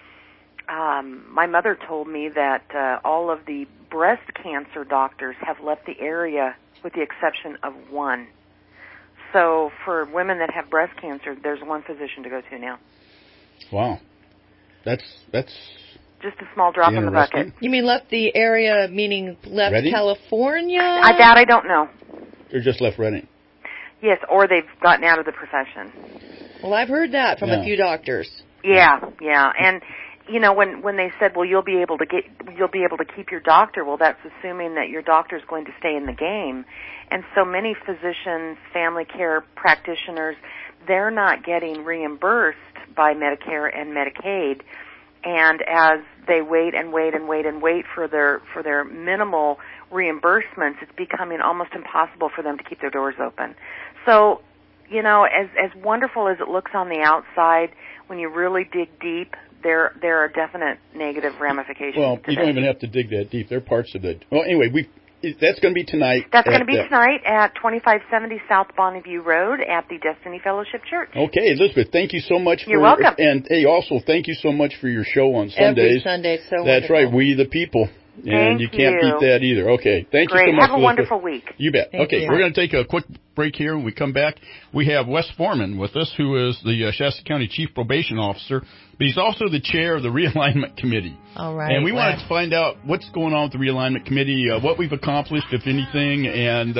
my mother told me that all of the breast cancer doctors have left the area with the exception of one. So for women that have breast cancer, there's one physician to go to now. Wow. That's just a small drop in the bucket. You mean left the area, meaning left Reading? That California? I don't know. Or just left Reading? Yes, or they've gotten out of the profession. Well, I've heard that from a few doctors. Yeah, and you know, when they said, well, you'll be able to keep your doctor, well, that's assuming that your doctor's going to stay in the game. And so many physicians, family care practitioners, they're not getting reimbursed by Medicare and Medicaid. And as they wait for their minimal reimbursements, it's becoming almost impossible for them to keep their doors open. So, you know, as wonderful as it looks on the outside, when you really dig deep, there are definite negative ramifications. Well, you don't even have to dig that deep. There are parts of it. Well, anyway, that's going to be tonight. That's going to be tonight at 2570 South Bonneview Road at the Destiny Fellowship Church. Okay, Elizabeth, thank you so much. You're welcome. And hey, also thank you so much for your show on Sundays. Every Sunday, so that's wonderful. right, We the People. And you can't beat that either. Okay, thank you so much. Have a Elizabeth. wonderful week. You bet. Thank you. We're going to take a quick break here. When we come back, we have Wes Foreman with us, who is the Shasta County Chief Probation Officer, but he's also the chair of the Realignment Committee. All right. And we wanted to find out what's going on with the Realignment Committee, what we've accomplished, if anything, and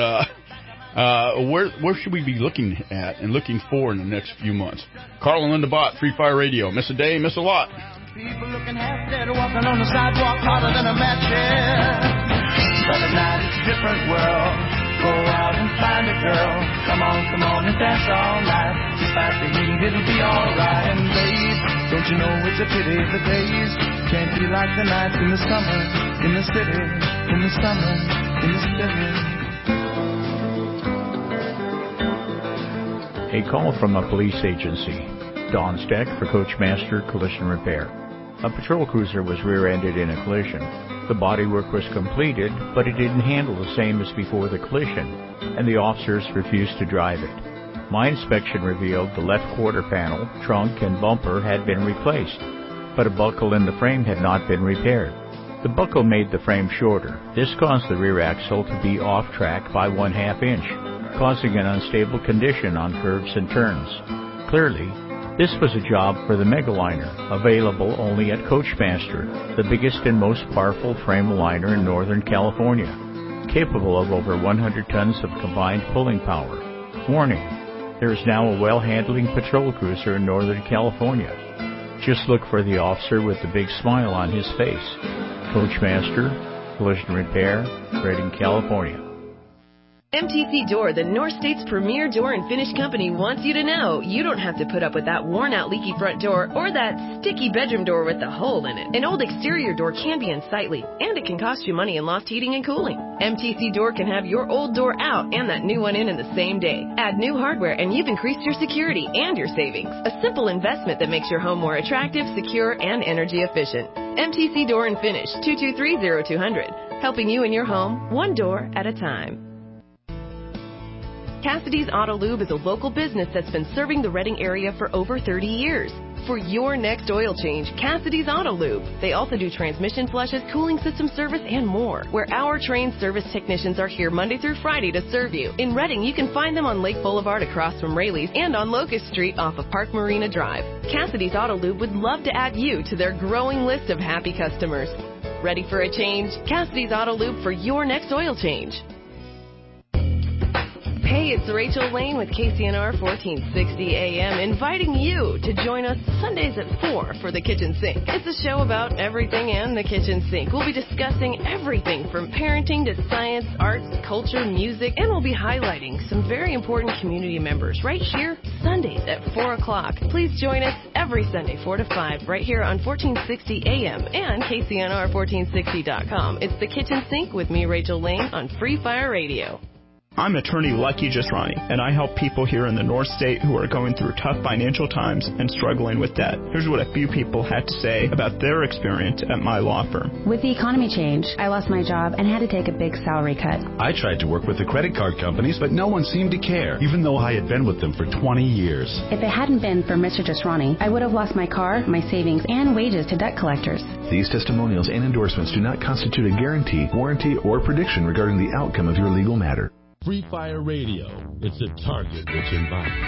where should we be looking at and looking for in the next few months. Carl and Linda Bott, Free Fire Radio. Miss a day, miss a lot. People looking half dead, walking on the sidewalk harder than a match, yeah. But at night it's a different world. Go out and find a girl. Come on and dance all night. Despite the heat, it'll be alright. And babe, don't you know it's a pity the days can't be like the nights in the summer, in the city, in the summer, in the city. A call from a police agency. Don Steck for Coachmaster Collision Repair. A patrol cruiser was rear-ended in a collision. The bodywork was completed, but it didn't handle the same as before the collision, and the officers refused to drive it. My inspection revealed the left quarter panel, trunk, and bumper had been replaced, but a buckle in the frame had not been repaired. The buckle made the frame shorter. This caused the rear axle to be off track by 1/2 inch, causing an unstable condition on curves and turns. Clearly, this was a job for the Megaliner, available only at Coachmaster, the biggest and most powerful frame aligner in Northern California, capable of over 100 tons of combined pulling power. Warning, there is now a well-handling patrol cruiser in Northern California. Just look for the officer with the big smile on his face. Coachmaster, Collision Repair, Redding, California. MTC Door, the North State's premier door and finish company, wants you to know you don't have to put up with that worn-out leaky front door or that sticky bedroom door with the hole in it. An old exterior door can be unsightly, and it can cost you money in loft heating and cooling. MTC Door can have your old door out and that new one in the same day. Add new hardware and you've increased your security and your savings. A simple investment that makes your home more attractive, secure, and energy efficient. MTC Door and Finish, 223-0200. Helping you and your home, one door at a time. Cassidy's Auto Lube is a local business that's been serving the Redding area for over 30 years. For your next oil change, Cassidy's Auto Lube. They also do transmission flushes, cooling system service, and more. Where our trained service technicians are here Monday through Friday to serve you. In Redding, you can find them on Lake Boulevard across from Rayleigh's and on Locust Street off of Park Marina Drive. Cassidy's Auto Lube would love to add you to their growing list of happy customers. Ready for a change? Cassidy's Auto Lube for your next oil change. Hey, it's Rachel Lane with KCNR 1460 AM, inviting you to join us Sundays at 4 for The Kitchen Sink. It's a show about everything and the kitchen sink. We'll be discussing everything from parenting to science, arts, culture, music, and we'll be highlighting some very important community members right here Sundays at 4 o'clock. Please join us every Sunday 4 to 5 right here on 1460 AM and KCNR1460.com. It's The Kitchen Sink with me, Rachel Lane, on Free Fire Radio. I'm attorney Lucky Gisrani, and I help people here in the North State who are going through tough financial times and struggling with debt. Here's what a few people had to say about their experience at my law firm. With the economy change, I lost my job and had to take a big salary cut. I tried to work with the credit card companies, but no one seemed to care, even though I had been with them for 20 years. If it hadn't been for Mr. Gisrani, I would have lost my car, my savings, and wages to debt collectors. These testimonials and endorsements do not constitute a guarantee, warranty, or prediction regarding the outcome of your legal matter. Free Fire Radio. It's a target-rich environment.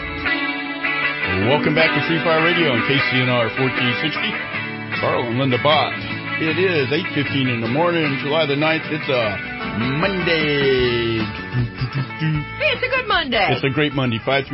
Welcome back to Free Fire Radio on KCNR 1460. Carl and Linda Bott. It is 8:15 in the morning, July the 9th. It's a Monday. Hey, it's a good Monday. It's a great Monday.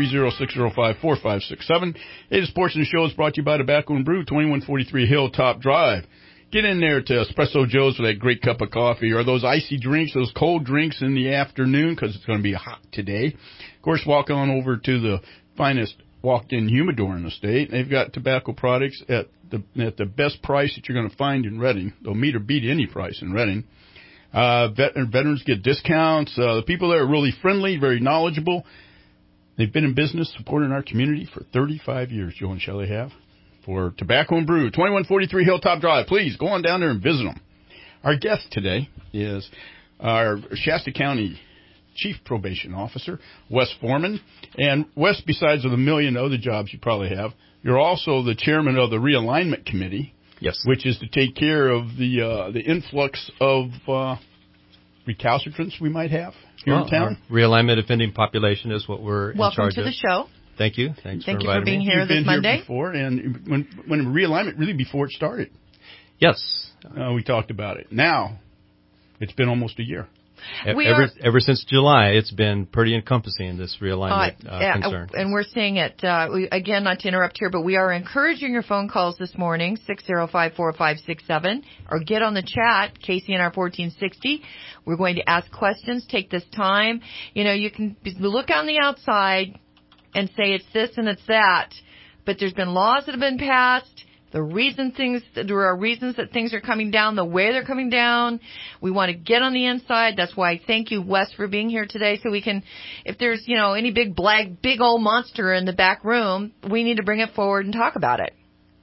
530-605-4567. Hey, the Sports and Show is brought to you by Tobacco and Brew, 2143 Hilltop Drive. Get in there to Espresso Joe's for that great cup of coffee or those icy drinks, those cold drinks in the afternoon because it's going to be hot today. Of course, walk on over to the finest walked-in humidor in the state. They've got tobacco products at the best price that you're going to find in Reading. They'll meet or beat any price in Reading. Veterans get discounts. The people there are really friendly, very knowledgeable. They've been in business supporting our community for 35 years, Joe and Shelley have. For Tobacco and Brew, 2143 Hilltop Drive. Please go on down there and visit them. Our guest today is our Shasta County Chief Probation Officer, Wes Foreman. And Wes, besides the million other jobs you probably have, you're also the chairman of the Realignment Committee. Yes. Which is to take care of the influx of recalcitrants we might have here in town. Realignment offending population is what we're in charge of. Welcome to the show. Thank you. Thank you for being here this Monday. Here before, and when realignment, really before it started. Yes. We talked about it. Now, it's been almost a year. Ever since July, it's been pretty encompassing, this realignment concern. And we're seeing it, again, not to interrupt here, but we are encouraging your phone calls this morning, 605-4567, or get on the chat, KCNR 1460. We're going to ask questions. Take this time. You can look on the outside and say it's this and it's that, but there's been laws that have been passed. There are reasons that things are coming down, the way they're coming down. We want to get on the inside. That's why I thank you, Wes, for being here today. So we can, if there's, any big old monster in the back room, we need to bring it forward and talk about it.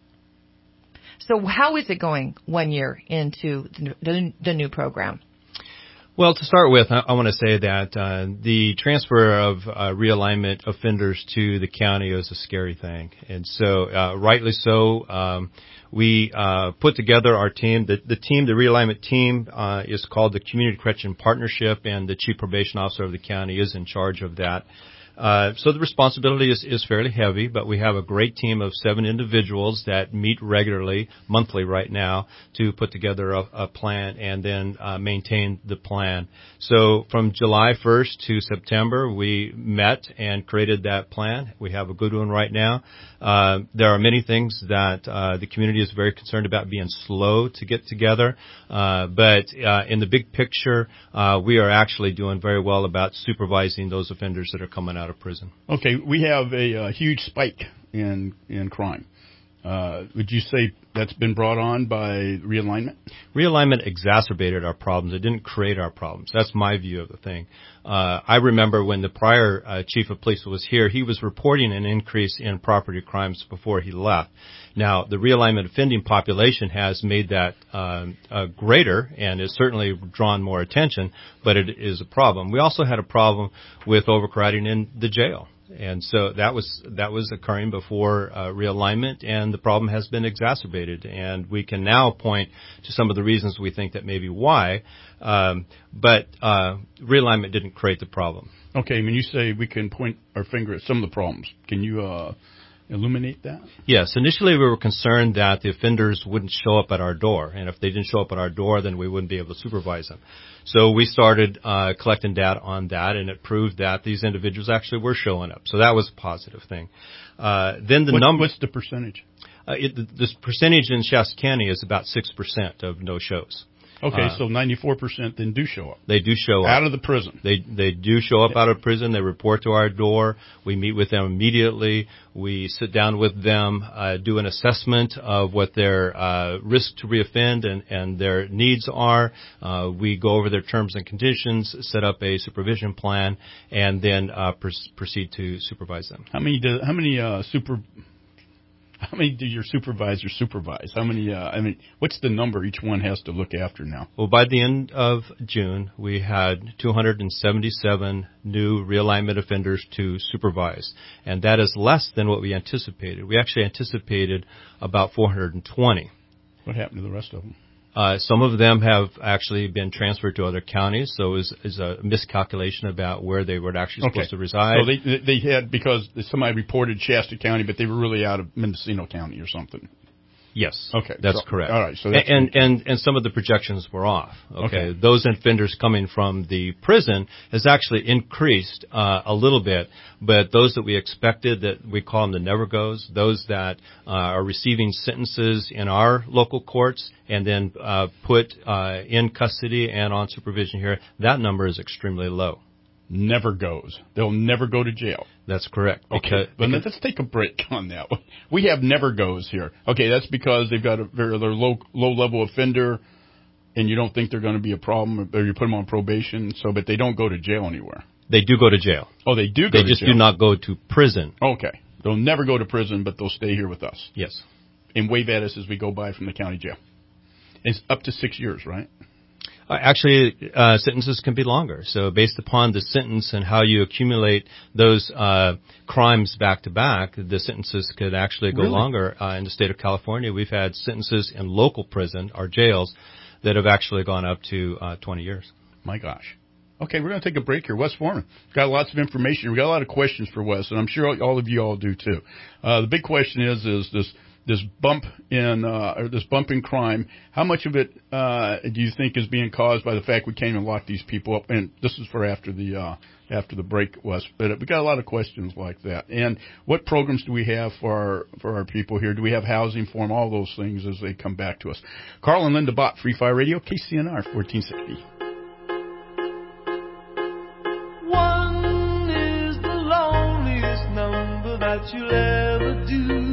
So how is it going 1 year into the new program? Well, to start with, I want to say that the transfer of realignment offenders to the county is a scary thing. And so, rightly so, we put together our team. The realignment team is called the Community Correction Partnership, and the Chief Probation Officer of the county is in charge of that. So the responsibility is fairly heavy, but we have a great team of 7 individuals that meet regularly, monthly right now, to put together a plan and then maintain the plan. So from July 1st to September, we met and created that plan. We have a good one right now. There are many things that the community is very concerned about being slow to get together, but in the big picture, we are actually doing very well about supervising those offenders that are coming out of prison. Okay, we have a huge spike in crime. Would you say that's been brought on by realignment? Realignment exacerbated our problems. It didn't create our problems. That's my view of the thing. I remember when the prior chief of police was here, he was reporting an increase in property crimes before he left. Now, the realignment offending population has made that greater and has certainly drawn more attention, but it is a problem. We also had a problem with overcrowding in the jail. And so that was occurring before realignment, and the problem has been exacerbated. And we can now point to some of the reasons we think that may be why, but realignment didn't create the problem. Okay, when you say we can point our finger at some of the problems, can you illuminate that? Yes. Initially, we were concerned that the offenders wouldn't show up at our door. And if they didn't show up at our door, then we wouldn't be able to supervise them. So we started collecting data on that, and it proved that these individuals actually were showing up. So that was a positive thing. Then the number. What's the percentage? This percentage in Shasta County is about 6% of no-shows. Okay, so 94% then do show up. They do show up. Out of the prison. They do show up out of prison. They report to our door. We meet with them immediately. We sit down with them, do an assessment of what their risk to reoffend and their needs are. We go over their terms and conditions, set up a supervision plan, and then proceed to supervise them. How many do your supervisors supervise? How many, what's the number each one has to look after now? Well, by the end of June, we had 277 new realignment offenders to supervise. And that is less than what we anticipated. We actually anticipated about 420. What happened to the rest of them? Some of them have actually been transferred to other counties, so it was a miscalculation about where they were actually supposed to reside. So they had, because somebody reported Shasta County, but they were really out of Mendocino County or something. Yes. Okay. That's correct. All right. So and some of the projections were off. Okay. Those offenders coming from the prison has actually increased a little bit, but those that we expected, that we call them the never-goes, those that are receiving sentences in our local courts and then put in custody and on supervision here, that number is extremely low. Never goes. They'll never go to jail. That's correct. Okay, but let's take a break on that one. We have never goes here. Okay, that's because they've got a very low level offender, and you don't think they're going to be a problem, or you put them on probation. But they don't go to jail anywhere. They do go to jail. Oh, they do go to jail. They just do not go to prison. Okay, they'll never go to prison, but they'll stay here with us. Yes. And wave at us as we go by from the county jail. It's up to 6 years, right? Actually, sentences can be longer. So based upon the sentence and how you accumulate those crimes back to back, the sentences could actually go longer. In the state of California, we've had sentences in local prison, our jails, that have actually gone up to 20 years. My gosh. Okay, we're going to take a break here. Wes Foreman, got lots of information. We got a lot of questions for Wes, and I'm sure all of you all do too. The big question is this bump in crime, how much of it do you think is being caused by the fact we came and locked these people up? And this is for after the break, Wes. But we got a lot of questions like that. And what programs do we have for our people here? Do we have housing for them? All those things as they come back to us. Carl and Linda Bott, Free Fire Radio, KCNR 1460. One is the loneliest number that you'll ever do.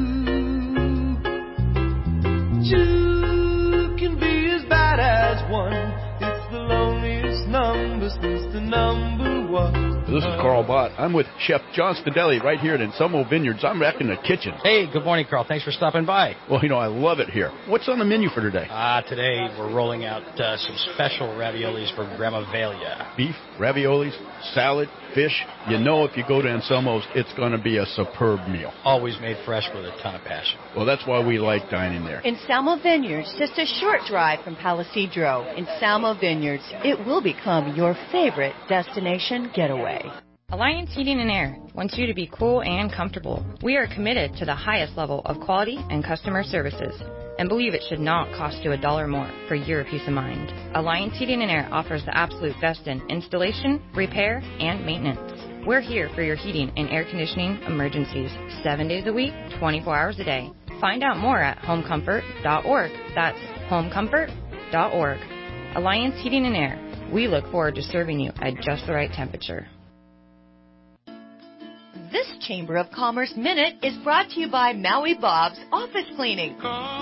Two can be as bad as one. It's the loneliest number since the number one. This is Carl Bott. I'm with Chef John Stadelli right here at Anselmo Vineyards. I'm back in the kitchen. Hey, good morning, Carl. Thanks for stopping by. Well, I love it here. What's on the menu for today? Today we're rolling out some special raviolis for Grandma Velia. Beef, raviolis, salad, fish. If you go to Anselmo's, it's going to be a superb meal. Always made fresh with a ton of passion. Well, that's why we like dining there. Anselmo Vineyards, just a short drive from Palisadro. Anselmo Vineyards, it will become your favorite destination getaway. Alliance Heating and Air wants you to be cool and comfortable. We are committed to the highest level of quality and customer services and believe it should not cost you $1 more for your peace of mind. Alliance Heating and Air offers the absolute best in installation, repair, and maintenance. We're here for your heating and air conditioning emergencies 7 days a week, 24 hours a day. Find out more at homecomfort.org. That's homecomfort.org. Alliance Heating and Air. We look forward to serving you at just the right temperature. This Chamber of Commerce Minute is brought to you by Maui Bob's Office Cleaning.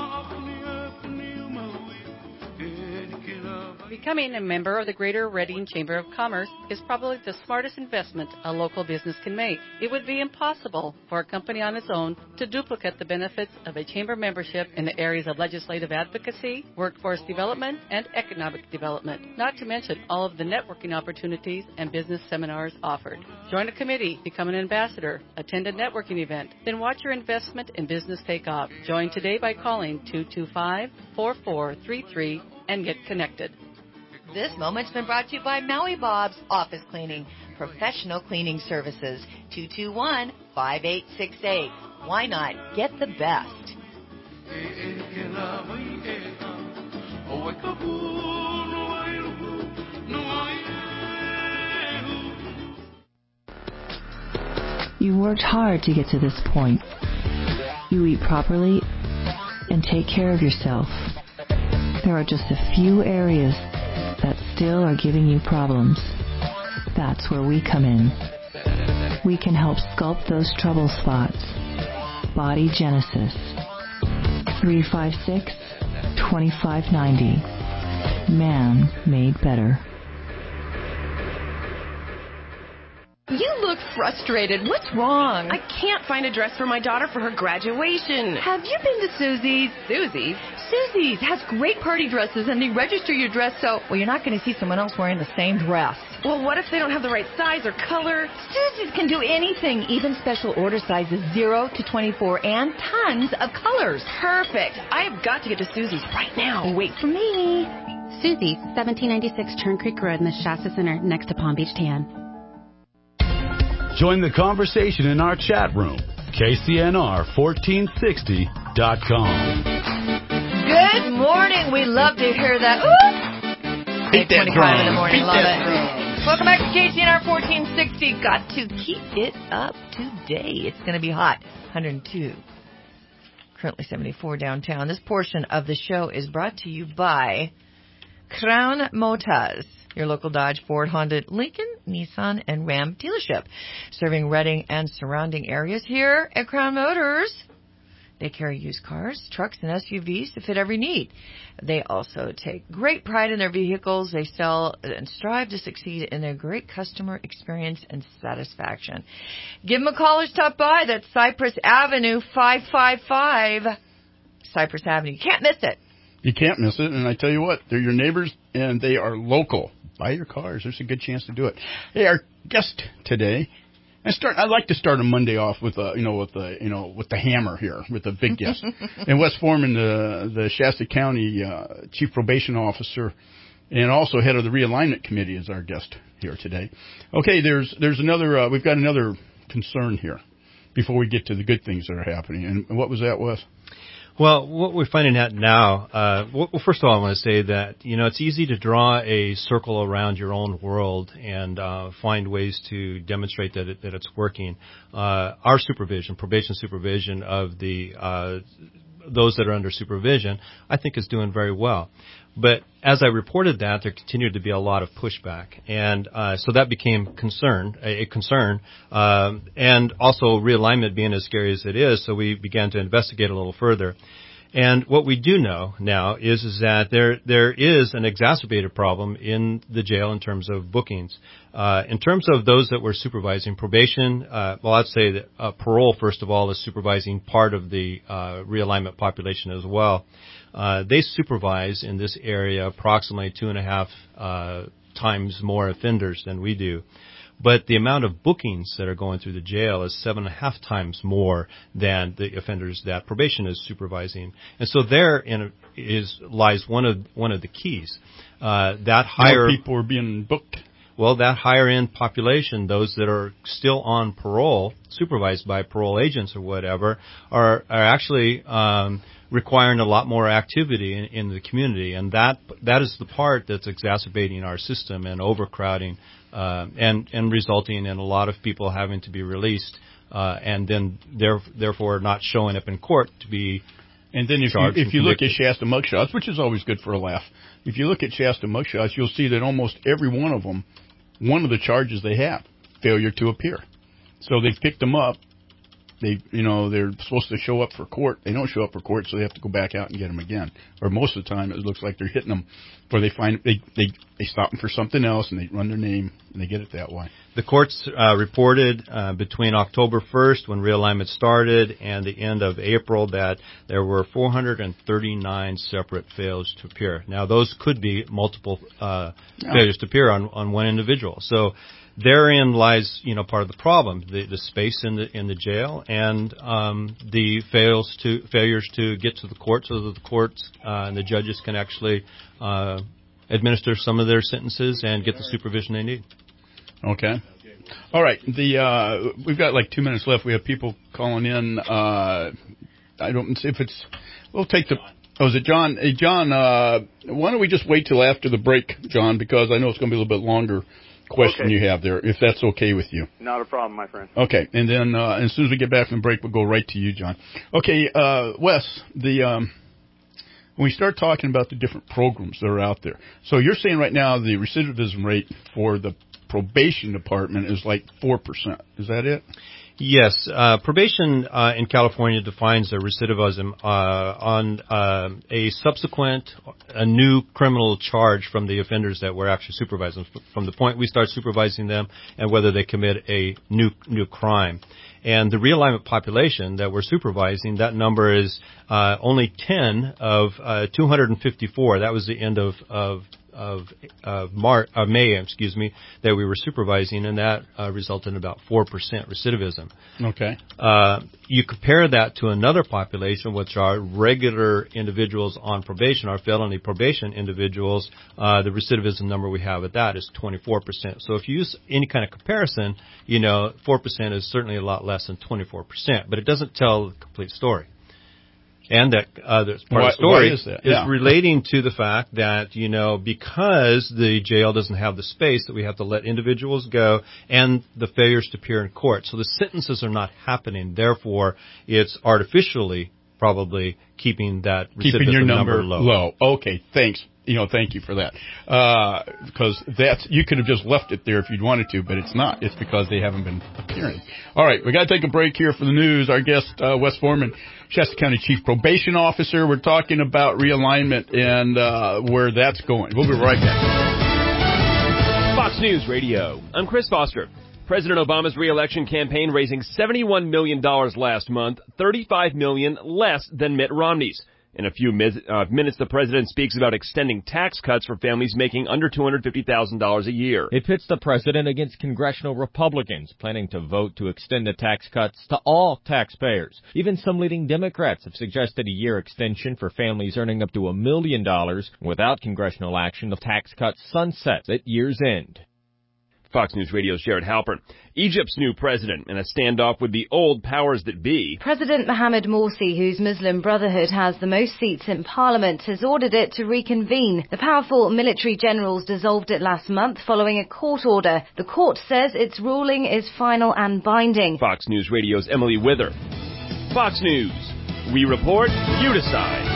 Becoming a member of the Greater Reading Chamber of Commerce is probably the smartest investment a local business can make. It would be impossible for a company on its own to duplicate the benefits of a chamber membership in the areas of legislative advocacy, workforce development, and economic development, not to mention all of the networking opportunities and business seminars offered. Join a committee, become an ambassador, attend a networking event, then watch your investment in business take off. Join today by calling 225-4433 and get connected. This moment's been brought to you by Maui Bob's Office Cleaning, professional cleaning services, 221-5868. Why not get the best? You worked hard to get to this point. You eat properly and take care of yourself. There are just a few areas that still are giving you problems. That's where we come in. We can help sculpt those trouble spots. Body Genesis. 356-2590. Man made better. You look frustrated. What's wrong? I can't find a dress for my daughter for her graduation. Have you been to Susie's? Susie's? Susie's has great party dresses, and they register your dress so... Well, you're not going to see someone else wearing the same dress. Well, what if they don't have the right size or color? Susie's can do anything, even special order sizes 0 to 24 and tons of colors. Perfect. I have got to get to Susie's right now. Wait for me. Susie's, 1796 Churn Creek Road in the Shasta Center next to Palm Beach Tan. Join the conversation in our chat room, KCNR1460.com. Good morning. We love to hear that. Ooh! 8:25 in the morning. Love it. Welcome back to KCNR 1460. Got to keep it up today. It's going to be hot. 102. Currently 74 downtown. This portion of the show is brought to you by Crown Motors, your local Dodge, Ford, Honda, Lincoln, Nissan, and Ram dealership, serving Redding and surrounding areas. Here at Crown Motors, they carry used cars, trucks, and SUVs to fit every need. They also take great pride in their vehicles. They sell and strive to succeed in their great customer experience and satisfaction. Give them a call or stop by. That's Cypress Avenue, 555 Cypress Avenue. You can't miss it. You can't miss it, and I tell you what, they're your neighbors, and they are local. Buy your cars. There's a good chance to do it. Hey, our guest today, I like to start a Monday off with the hammer here, with a big guest. And Wes Foreman, the Shasta County Chief Probation Officer, and also head of the Realignment Committee, is our guest here today. Okay, there's another. We've got another concern here before we get to the good things that are happening. And what was that, Wes? Well, what we're finding out now, first of all, I want to say that, it's easy to draw a circle around your own world and find ways to demonstrate that it's working. Our supervision, probation supervision of those that are under supervision, I think is doing very well. But as I reported that, there continued to be a lot of pushback. And so that became a concern, and also realignment being as scary as it is, so we began to investigate a little further. And what we do know now is that there is an exacerbated problem in the jail in terms of bookings. In terms of those that were supervising probation, I'd say that parole, first of all, is supervising part of the realignment population as well. They supervise in this area approximately 2.5 times more offenders than we do. But the amount of bookings that are going through the jail is 7.5 times more than the offenders that probation is supervising. And so lies one of the keys. That higher more people are being booked. Well, that higher end population, those that are still on parole, supervised by parole agents or whatever, are actually requiring a lot more activity in the community, and that is the part that's exacerbating our system and overcrowding, and resulting in a lot of people having to be released, and then therefore not showing up in court to be. And then if you look at Shasta mugshots, which is always good for a laugh, if you look at Shasta mugshots, you'll see that almost every one of them, one of the charges they have, failure to appear. So they've picked them up. They're supposed to show up for court. They don't show up for court, so they have to go back out and get them again. Or most of the time, it looks like they're hitting them, or they stop them for something else, and they run their name, and they get it that way. The courts reported between October 1st, when realignment started, and the end of April, that there were 439 separate failures to appear. Now, those could be multiple failures to appear on one individual. So therein lies, part of the problem: the space in the jail, and the failures to get to the court, so that the courts and the judges can actually administer some of their sentences and get the supervision they need. Okay. All right. We've got like 2 minutes left. We have people calling in. I don't see if it's. We'll take the. Oh, is it John? Hey, John. Why don't we just wait till after the break, John? Because I know it's going to be a little bit longer question you have there, if that's okay with you. Not a problem, my friend. Okay, and then as soon as we get back from the break, we'll go right to you, John. Okay, Wes. When we start talking about the different programs that are out there, so you're saying right now the recidivism rate for the probation department is like 4%. Is that it? Yes. Probation in California defines the recidivism on a new criminal charge from the offenders that we're actually supervising, from the point we start supervising them and whether they commit a new crime. And the realignment population that we're supervising, that number is only 10 of 254. That was the end of May, that we were supervising, and that resulted in about 4% recidivism. Okay. You compare that to another population, which are regular individuals on probation, our felony probation individuals. The recidivism number we have at that is 24%. So if you use any kind of comparison, 4% is certainly a lot less than 24%, but it doesn't tell the complete story. And that part of the story is relating to the fact that, because the jail doesn't have the space, that we have to let individuals go and the failures to appear in court. So the sentences are not happening. Therefore, it's artificially probably keeping that recidivism number low. Okay, thanks. Thank you for that. Because you could have just left it there if you'd wanted to, but it's not. It's because they haven't been appearing. All right, we got to take a break here for the news. Our guest, Wes Foreman, Shasta County Chief Probation Officer. We're talking about realignment and where that's going. We'll be right back. Fox News Radio. I'm Chris Foster. President Obama's re-election campaign raising $71 million last month, $35 million less than Mitt Romney's. In a few minutes, the president speaks about extending tax cuts for families making under $250,000 a year. It pits the president against congressional Republicans planning to vote to extend the tax cuts to all taxpayers. Even some leading Democrats have suggested a year extension for families earning up to $1 million. Without congressional action, the tax cuts sunset at year's end. Fox News Radio's Jared Halpern. Egypt's new president in a standoff with the old powers that be. President Mohamed Morsi, whose Muslim Brotherhood has the most seats in parliament, has ordered it to reconvene. The powerful military generals dissolved it last month following a court order. The court says its ruling is final and binding. Fox News Radio's Emily Wither. Fox News. We report, you decide.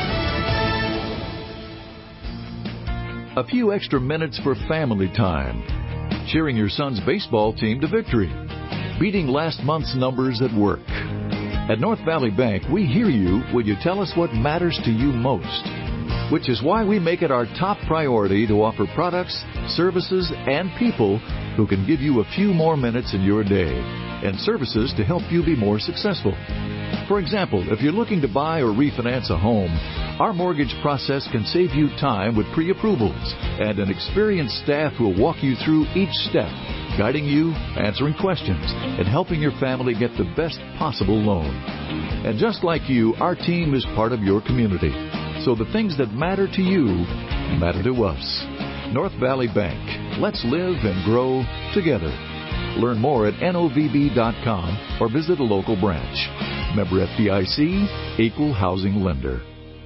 A few extra minutes for family time. Cheering your son's baseball team to victory. Beating last month's numbers at work. At North Valley Bank, we hear you when you tell us what matters to you most. Which is why we make it our top priority to offer products, services, and people who can give you a few more minutes in your day. And services to help you be more successful. For example, if you're looking to buy or refinance a home, our mortgage process can save you time with pre-approvals and an experienced staff who will walk you through each step, guiding you, answering questions, and helping your family get the best possible loan. And just like you, our team is part of your community. So the things that matter to you matter to us. North Valley Bank. Let's live and grow together. Learn more at novb.com or visit a local branch. Member FDIC, Equal Housing Lender.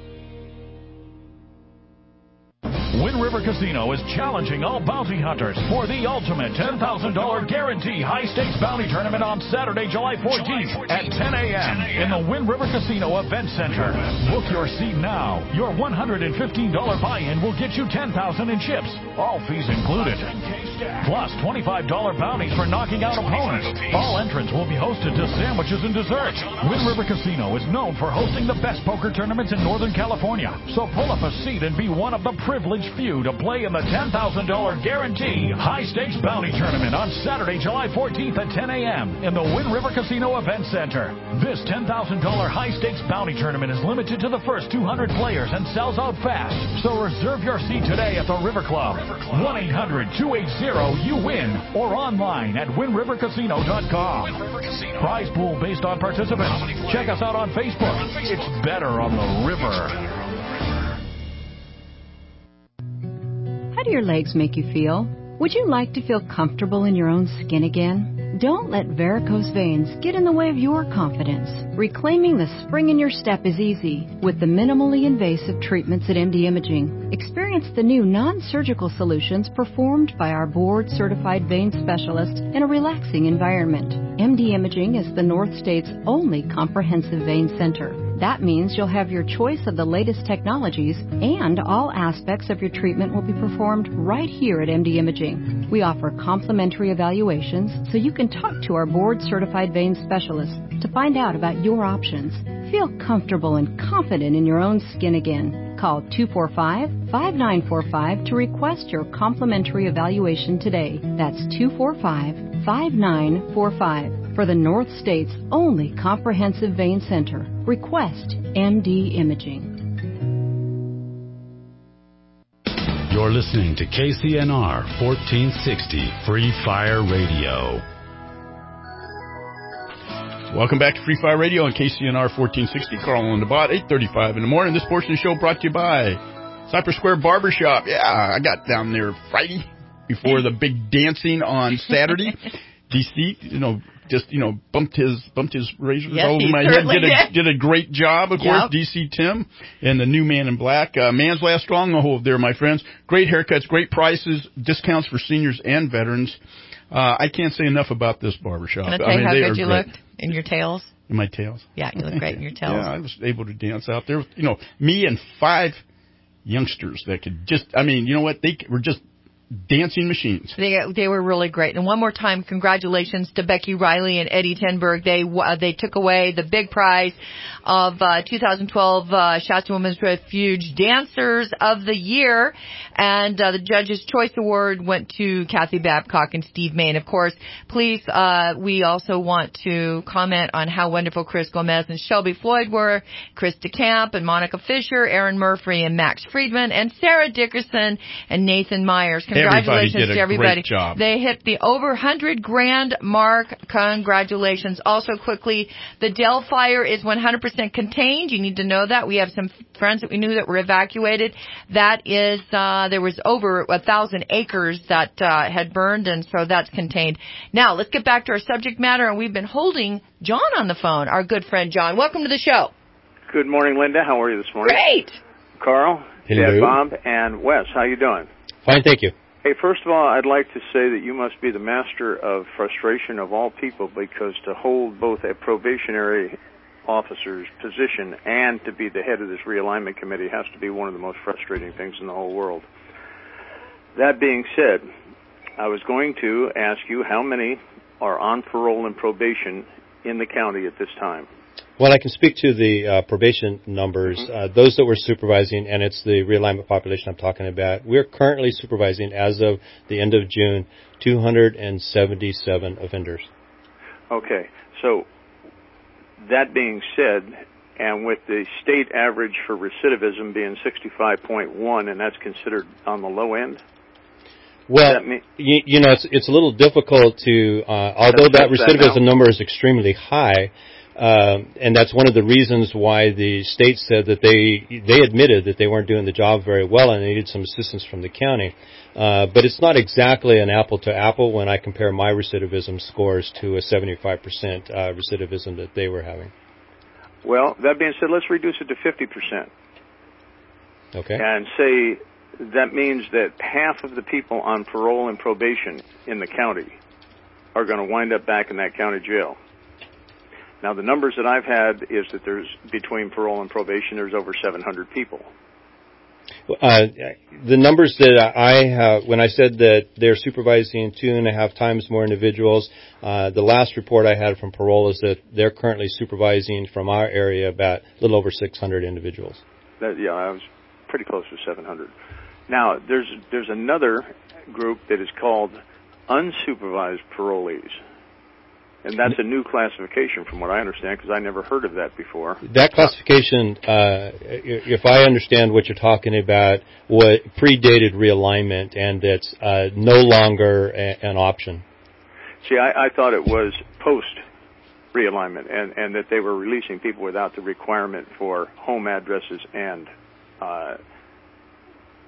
Wind River Casino is challenging all bounty hunters for the ultimate $10,000 guarantee high-stakes bounty tournament on Saturday, July 14th at 10 a.m. in the Wind River Casino Event Center. Book your seat now. Your $115 buy-in will get you $10,000 in chips, all fees included. Plus $25 bounties for knocking out opponents. All entrants will be hosted to sandwiches and desserts. Wind River Casino is known for hosting the best poker tournaments in Northern California. So pull up a seat and be one of the privileged few to play in the $10,000 guarantee high-stakes bounty tournament on Saturday, July 14th at 10 a.m. in the Wind River Casino Event Center. This $10,000 high-stakes bounty tournament is limited to the first 200 players and sells out fast. So reserve your seat today at the River Club. 1-800-280-YOU-WIN or online at WindRiverCasino.com. Prize pool based on participants. Check us out on Facebook. It's better on the river. How do your legs make you feel? Would you like to feel comfortable in your own skin again? Don't let varicose veins get in the way of your confidence. Reclaiming the spring in your step is easy with the minimally invasive treatments at MD Imaging. Experience the new non-surgical solutions performed by our board-certified vein specialist in a relaxing environment. MD Imaging is the North State's only comprehensive vein center. That means you'll have your choice of the latest technologies, and all aspects of your treatment will be performed right here at MD Imaging. We offer complimentary evaluations so you can talk to our board-certified vein specialist to find out about your options. Feel comfortable and confident in your own skin again. Call 245-5945 to request your complimentary evaluation today. That's 245-5945. For the North State's only comprehensive vein center. Request MD Imaging. You're listening to KCNR 1460 Free Fire Radio. Welcome back to Free Fire Radio on KCNR 1460. Carl on the bot, 8:35 in the morning. This portion of the show brought to you by Cypress Square Barbershop. Yeah, I got down there Friday before the big dancing on Saturday. DC, bumped his razors over my head. Did a great job, of course. DC Tim and the new Man in Black. Man's Last Stronghold there, my friends. Great haircuts, great prices, discounts for seniors and veterans. I can't say enough about this barbershop. Can I tell you how good you looked in your tails? In my tails? Yeah, you look great in your tails. Yeah, I was able to dance out there. Me and 5 youngsters that could just, you know what? They were just dancing machines. They were really great. And one more time, congratulations to Becky Riley and Eddie Tenberg. They took away the big prize of 2012 Shasta Women's Refuge Dancers of the Year. And the Judge's Choice Award went to Kathy Babcock and Steve Main. Of course, please, we also want to comment on how wonderful Chris Gomez and Shelby Floyd were, Chris DeCamp and Monica Fisher, Aaron Murphy and Max Friedman, and Sarah Dickerson and Nathan Myers. Congratulations to everybody. Great job. They hit the over $100,000 mark. Congratulations. Also, quickly, the Dell fire is 100% contained. You need to know that. We have some friends that we knew that were evacuated. That is, there was over 1,000 acres that had burned, and so that's contained. Now, let's get back to our subject matter, and we've been holding John on the phone, our good friend John. Welcome to the show. Good morning, Linda. How are you this morning? Great. Carl, Dad, Bob, and Wes. How you doing? Fine, thank you. Hey, first of all, I'd like to say that you must be the master of frustration of all people, because to hold both a probationary officer's position and to be the head of this realignment committee has to be one of the most frustrating things in the whole world. That being said, I was going to ask you how many are on parole and probation in the county at this time. Well, I can speak to the probation numbers. Those that we're supervising, and it's the realignment population I'm talking about, we're currently supervising, as of the end of June, 277 offenders. Okay. So, that being said, and with the state average for recidivism being 65.1, and that's considered on the low end? Well, it's a little difficult to, although that recidivism number is extremely high, and that's one of the reasons why the state said that they admitted that they weren't doing the job very well and they needed some assistance from the county. But it's not exactly an apple to apple when I compare my recidivism scores to a 75% recidivism that they were having. Well, that being said, let's reduce it to 50%. Okay. And say that means that half of the people on parole and probation in the county are going to wind up back in that county jail. Now, the numbers that I've had is that there's, between parole and probation, there's over 700 people. The numbers that I have, when I said that they're supervising 2.5 times more individuals, the last report I had from parole is that they're currently supervising from our area about a little over 600 individuals. I was pretty close to 700. Now, there's another group that is called unsupervised parolees. And that's a new classification from what I understand, because I never heard of that before. That classification, if I understand what you're talking about, what predated realignment, and it's no longer an option. See, I thought it was post-realignment, and that they were releasing people without the requirement for home addresses and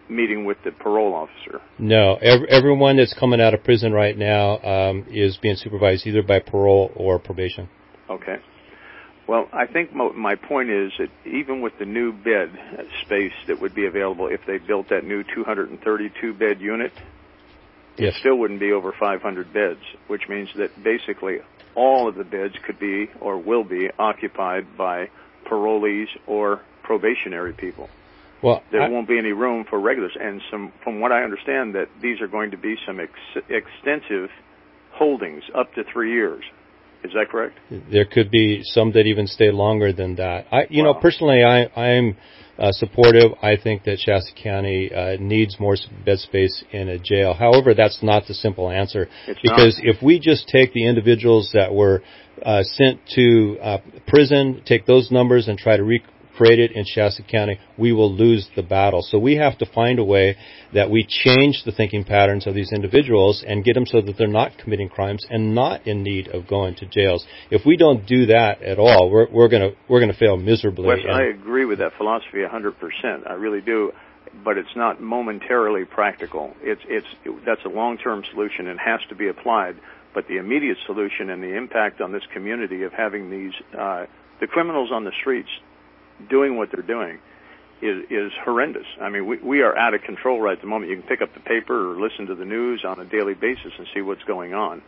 meeting with the parole officer? No. Everyone that's coming out of prison right now is being supervised either by parole or probation. Okay. Well, I think my point is that even with the new bed space that would be available if they built that new 232-bed unit, yes, it still wouldn't be over 500 beds, which means that basically all of the beds could be or will be occupied by parolees or probationary people. Well, there won't be any room for regulars. And from what I understand, that these are going to be some extensive holdings up to 3 years. Is that correct? There could be some that even stay longer than that. Personally, I'm supportive. I think that Shasta County needs more bed space in a jail. However, that's not the simple answer. Because if we just take the individuals that were sent to prison, take those numbers and try to recreate it in Shasta County, we will lose the battle. So we have to find a way that we change the thinking patterns of these individuals and get them so that they're not committing crimes and not in need of going to jails. If we don't do that at all, we're going to fail miserably. Wes, I agree with that philosophy 100%. I really do. But it's not momentarily practical. That's a long-term solution and has to be applied. But the immediate solution and the impact on this community of having these the criminals on the streets doing what they're doing is horrendous. I mean, we are out of control right at the moment. You can pick up the paper or listen to the news on a daily basis and see what's going on.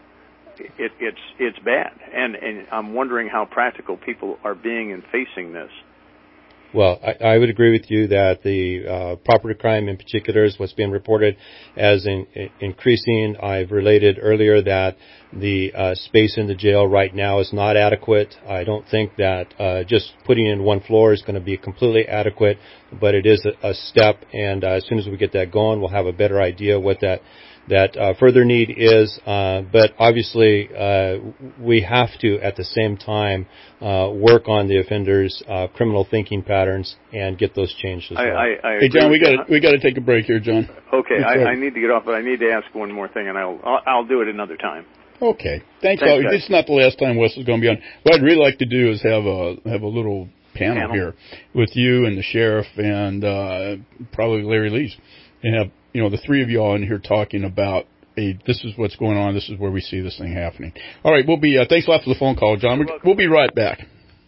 It's bad, and I'm wondering how practical people are being in facing this. Well, I would agree with you that the property crime in particular is what's being reported as increasing. I've related earlier that the space in the jail right now is not adequate. I don't think that just putting in one floor is going to be completely adequate, but it is a step, and as soon as we get that going, we'll have a better idea what that further need is, but obviously we have to at the same time work on the offenders' criminal thinking patterns and get those changed as well. Hey John, we got to take a break here, John. Okay, I need to get off, but I need to ask one more thing, and I'll do it another time. Okay, thanks. This is not the last time Wes is going to be on. What I'd really like to do is have a little panel here with you and the sheriff and probably Larry Lees, and have the three of you all in here talking about, this is what's going on, this is where we see this thing happening. All right, we'll be, thanks a lot for the phone call, John. We'll be right back.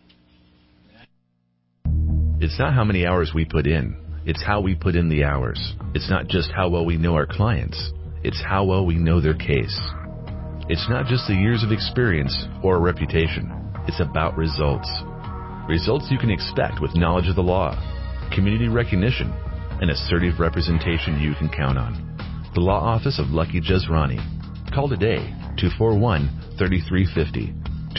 It's not how many hours we put in, it's how we put in the hours. It's not just how well we know our clients, it's how well we know their case. It's not just the years of experience or reputation, it's about results. Results you can expect with knowledge of the law, community recognition, and assertive representation you can count on. The Law Office of Lucky Jezrani. Call today, 241-3350,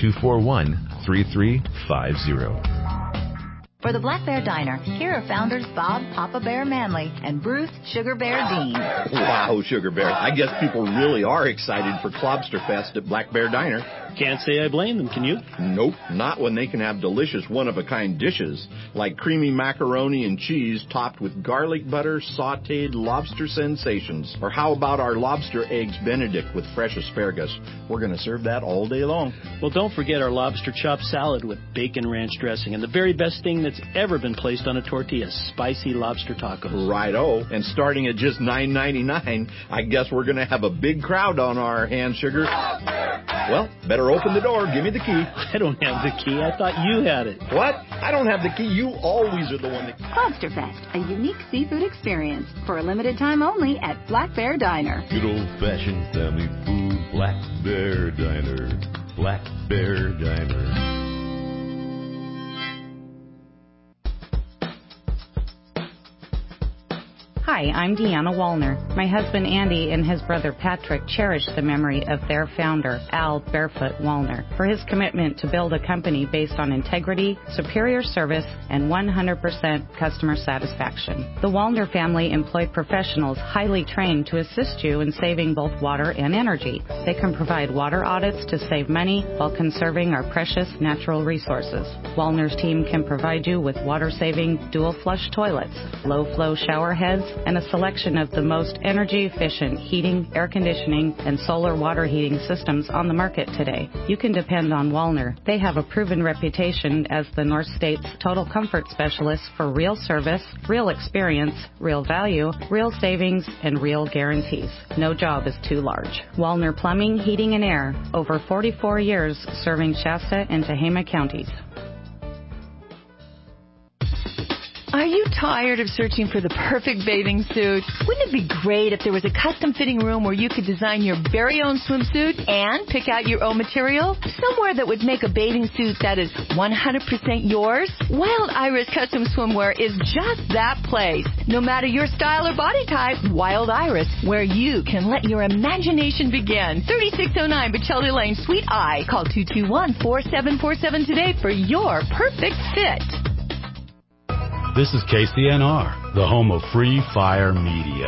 241-3350. For the Black Bear Diner, here are founders Bob Papa Bear Manley and Bruce Sugar Bear Dean. Wow, Sugar Bear. I guess people really are excited for Clobster Fest at Black Bear Diner. Can't say I blame them, can you? Nope, not when they can have delicious one-of-a-kind dishes, like creamy macaroni and cheese topped with garlic butter sautéed lobster sensations. Or how about our lobster eggs Benedict with fresh asparagus? We're going to serve that all day long. Well, don't forget our lobster chop salad with bacon ranch dressing, and the very best thing that's ever been placed on a tortilla, spicy lobster tacos. Righto, and starting at just $9.99, I guess we're going to have a big crowd on our hands, Sugar. Well, better open the door. Give me the key. I don't have the key. I thought you had it. What? I don't have the key. You always are the one that... Clobster Fest, a unique seafood experience for a limited time only at Black Bear Diner. Good old-fashioned family food, Black Bear Diner. Black Bear Diner. Hi, I'm Deanna Wallner. My husband Andy and his brother Patrick cherish the memory of their founder, Al Barefoot Wallner, for his commitment to build a company based on integrity, superior service, and 100% customer satisfaction. The Wallner family employ professionals highly trained to assist you in saving both water and energy. They can provide water audits to save money while conserving our precious natural resources. Wallner's team can provide you with water-saving dual-flush toilets, low-flow shower heads, and a selection of the most energy-efficient heating, air conditioning, and solar water heating systems on the market today. You can depend on Wallner. They have a proven reputation as the North State's total comfort specialist for real service, real experience, real value, real savings, and real guarantees. No job is too large. Wallner Plumbing, Heating, and Air. Over 44 years serving Shasta and Tehama counties. Are you tired of searching for the perfect bathing suit? Wouldn't it be great if there was a custom fitting room where you could design your very own swimsuit and pick out your own material? Somewhere that would make a bathing suit that is 100% yours? Wild Iris Custom Swimwear is just that place. No matter your style or body type, Wild Iris, where you can let your imagination begin. 3609 Bachelli Lane, Suite I. Call 221-4747 today for your perfect fit. This is KCNR, the home of Free Fire Media.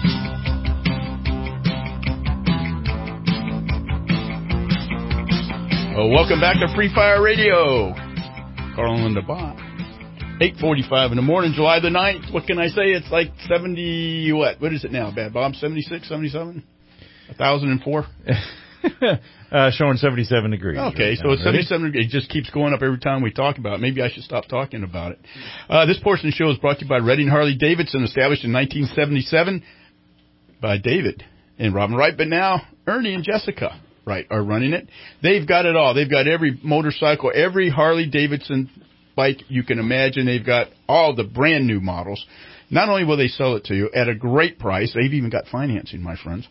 Well, welcome back to Free Fire Radio. Carl and Linda Bott. 8:45 in the morning, July the 9th. What can I say? It's like 70, what? What is it now, Bad Bob? 76, 77? 1,004? Showing 77 degrees. Okay, right, so it's 77 degrees. It just keeps going up every time we talk about it. Maybe I should stop talking about it. This portion of the show is brought to you by Redding Harley Davidson, established in 1977 by David and Robin Wright, but now Ernie and Jessica Wright are running it. They've got it all. They've got every motorcycle, every Harley Davidson bike you can imagine. They've got all the brand new models. Not only will they sell it to you at a great price, they've even got financing, my friends.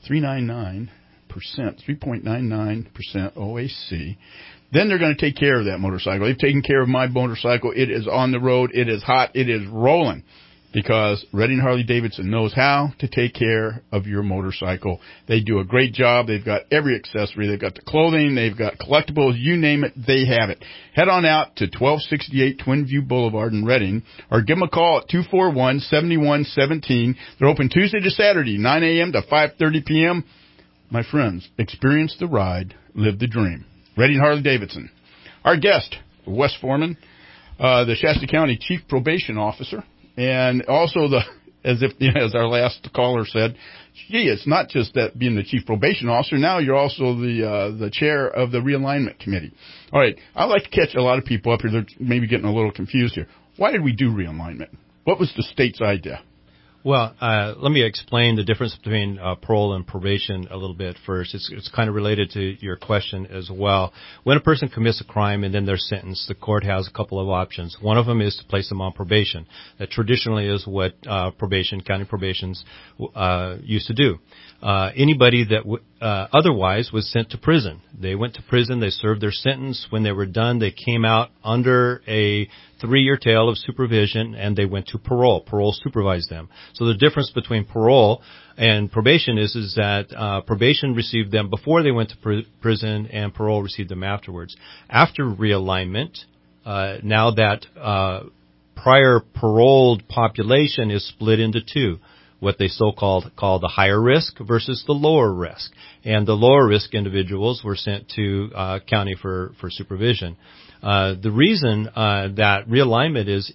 3.99% OAC. Then they're going to take care of that motorcycle. They've taken care of my motorcycle. It is on the road. It is hot. It is rolling because Redding Harley Davidson knows how to take care of your motorcycle. They do a great job. They've got every accessory. They've got the clothing. They've got collectibles. You name it, they have it. Head on out to 1268 Twin View Boulevard in Redding or give them a call at 241-7117. They're open Tuesday to Saturday, 9 a.m. to 5:30 p.m. My friends, experience the ride, live the dream. Redding Harley Davidson. Our guest, Wes Foreman, the Shasta County Chief Probation Officer, and also as our last caller said, gee, it's not just that being the Chief Probation Officer. Now you're also the chair of the Realignment Committee. All right, I'd like to catch a lot of people up here. They're maybe getting a little confused here. Why did we do realignment? What was the state's idea? Well, let me explain the difference between parole and probation a little bit first. It's kind of related to your question as well. When a person commits a crime and then they're sentenced, the court has a couple of options. One of them is to place them on probation. That traditionally is what county probations used to do. Anybody that otherwise was sent to prison. They went to prison, they served their sentence. When they were done, they came out under a 3-year tail of supervision, and they went to parole. Parole supervised them. So the difference between parole and probation is that probation received them before they went to prison, and parole received them afterwards. After realignment, now that prior paroled population is split into two. What they call the higher risk versus the lower risk. And the lower risk individuals were sent to county for supervision. The reason that realignment is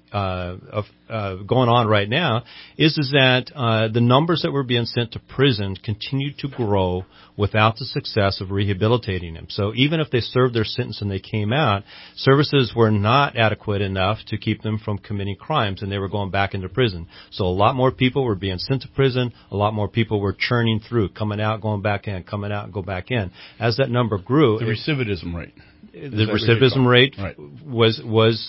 going on right now is that the numbers that were being sent to prison continue to grow without the success of rehabilitating them. So even if they served their sentence and they came out, services were not adequate enough to keep them from committing crimes, and they were going back into prison. So a lot more people were being sent to prison. A lot more people were churning through, coming out, going back in, coming out, and go back in. As that number grew, the recidivism rate. The recidivism rate was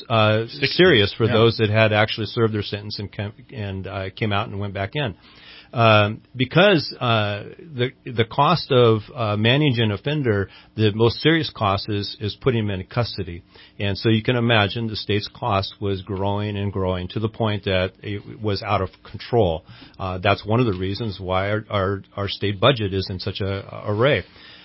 serious for those that had actually served their sentence and came out and went back in. Because the cost of managing an offender, the most serious cost is putting him in custody. And so you can imagine the state's cost was growing and growing to the point that it was out of control. That's one of the reasons why our state budget is in such a array.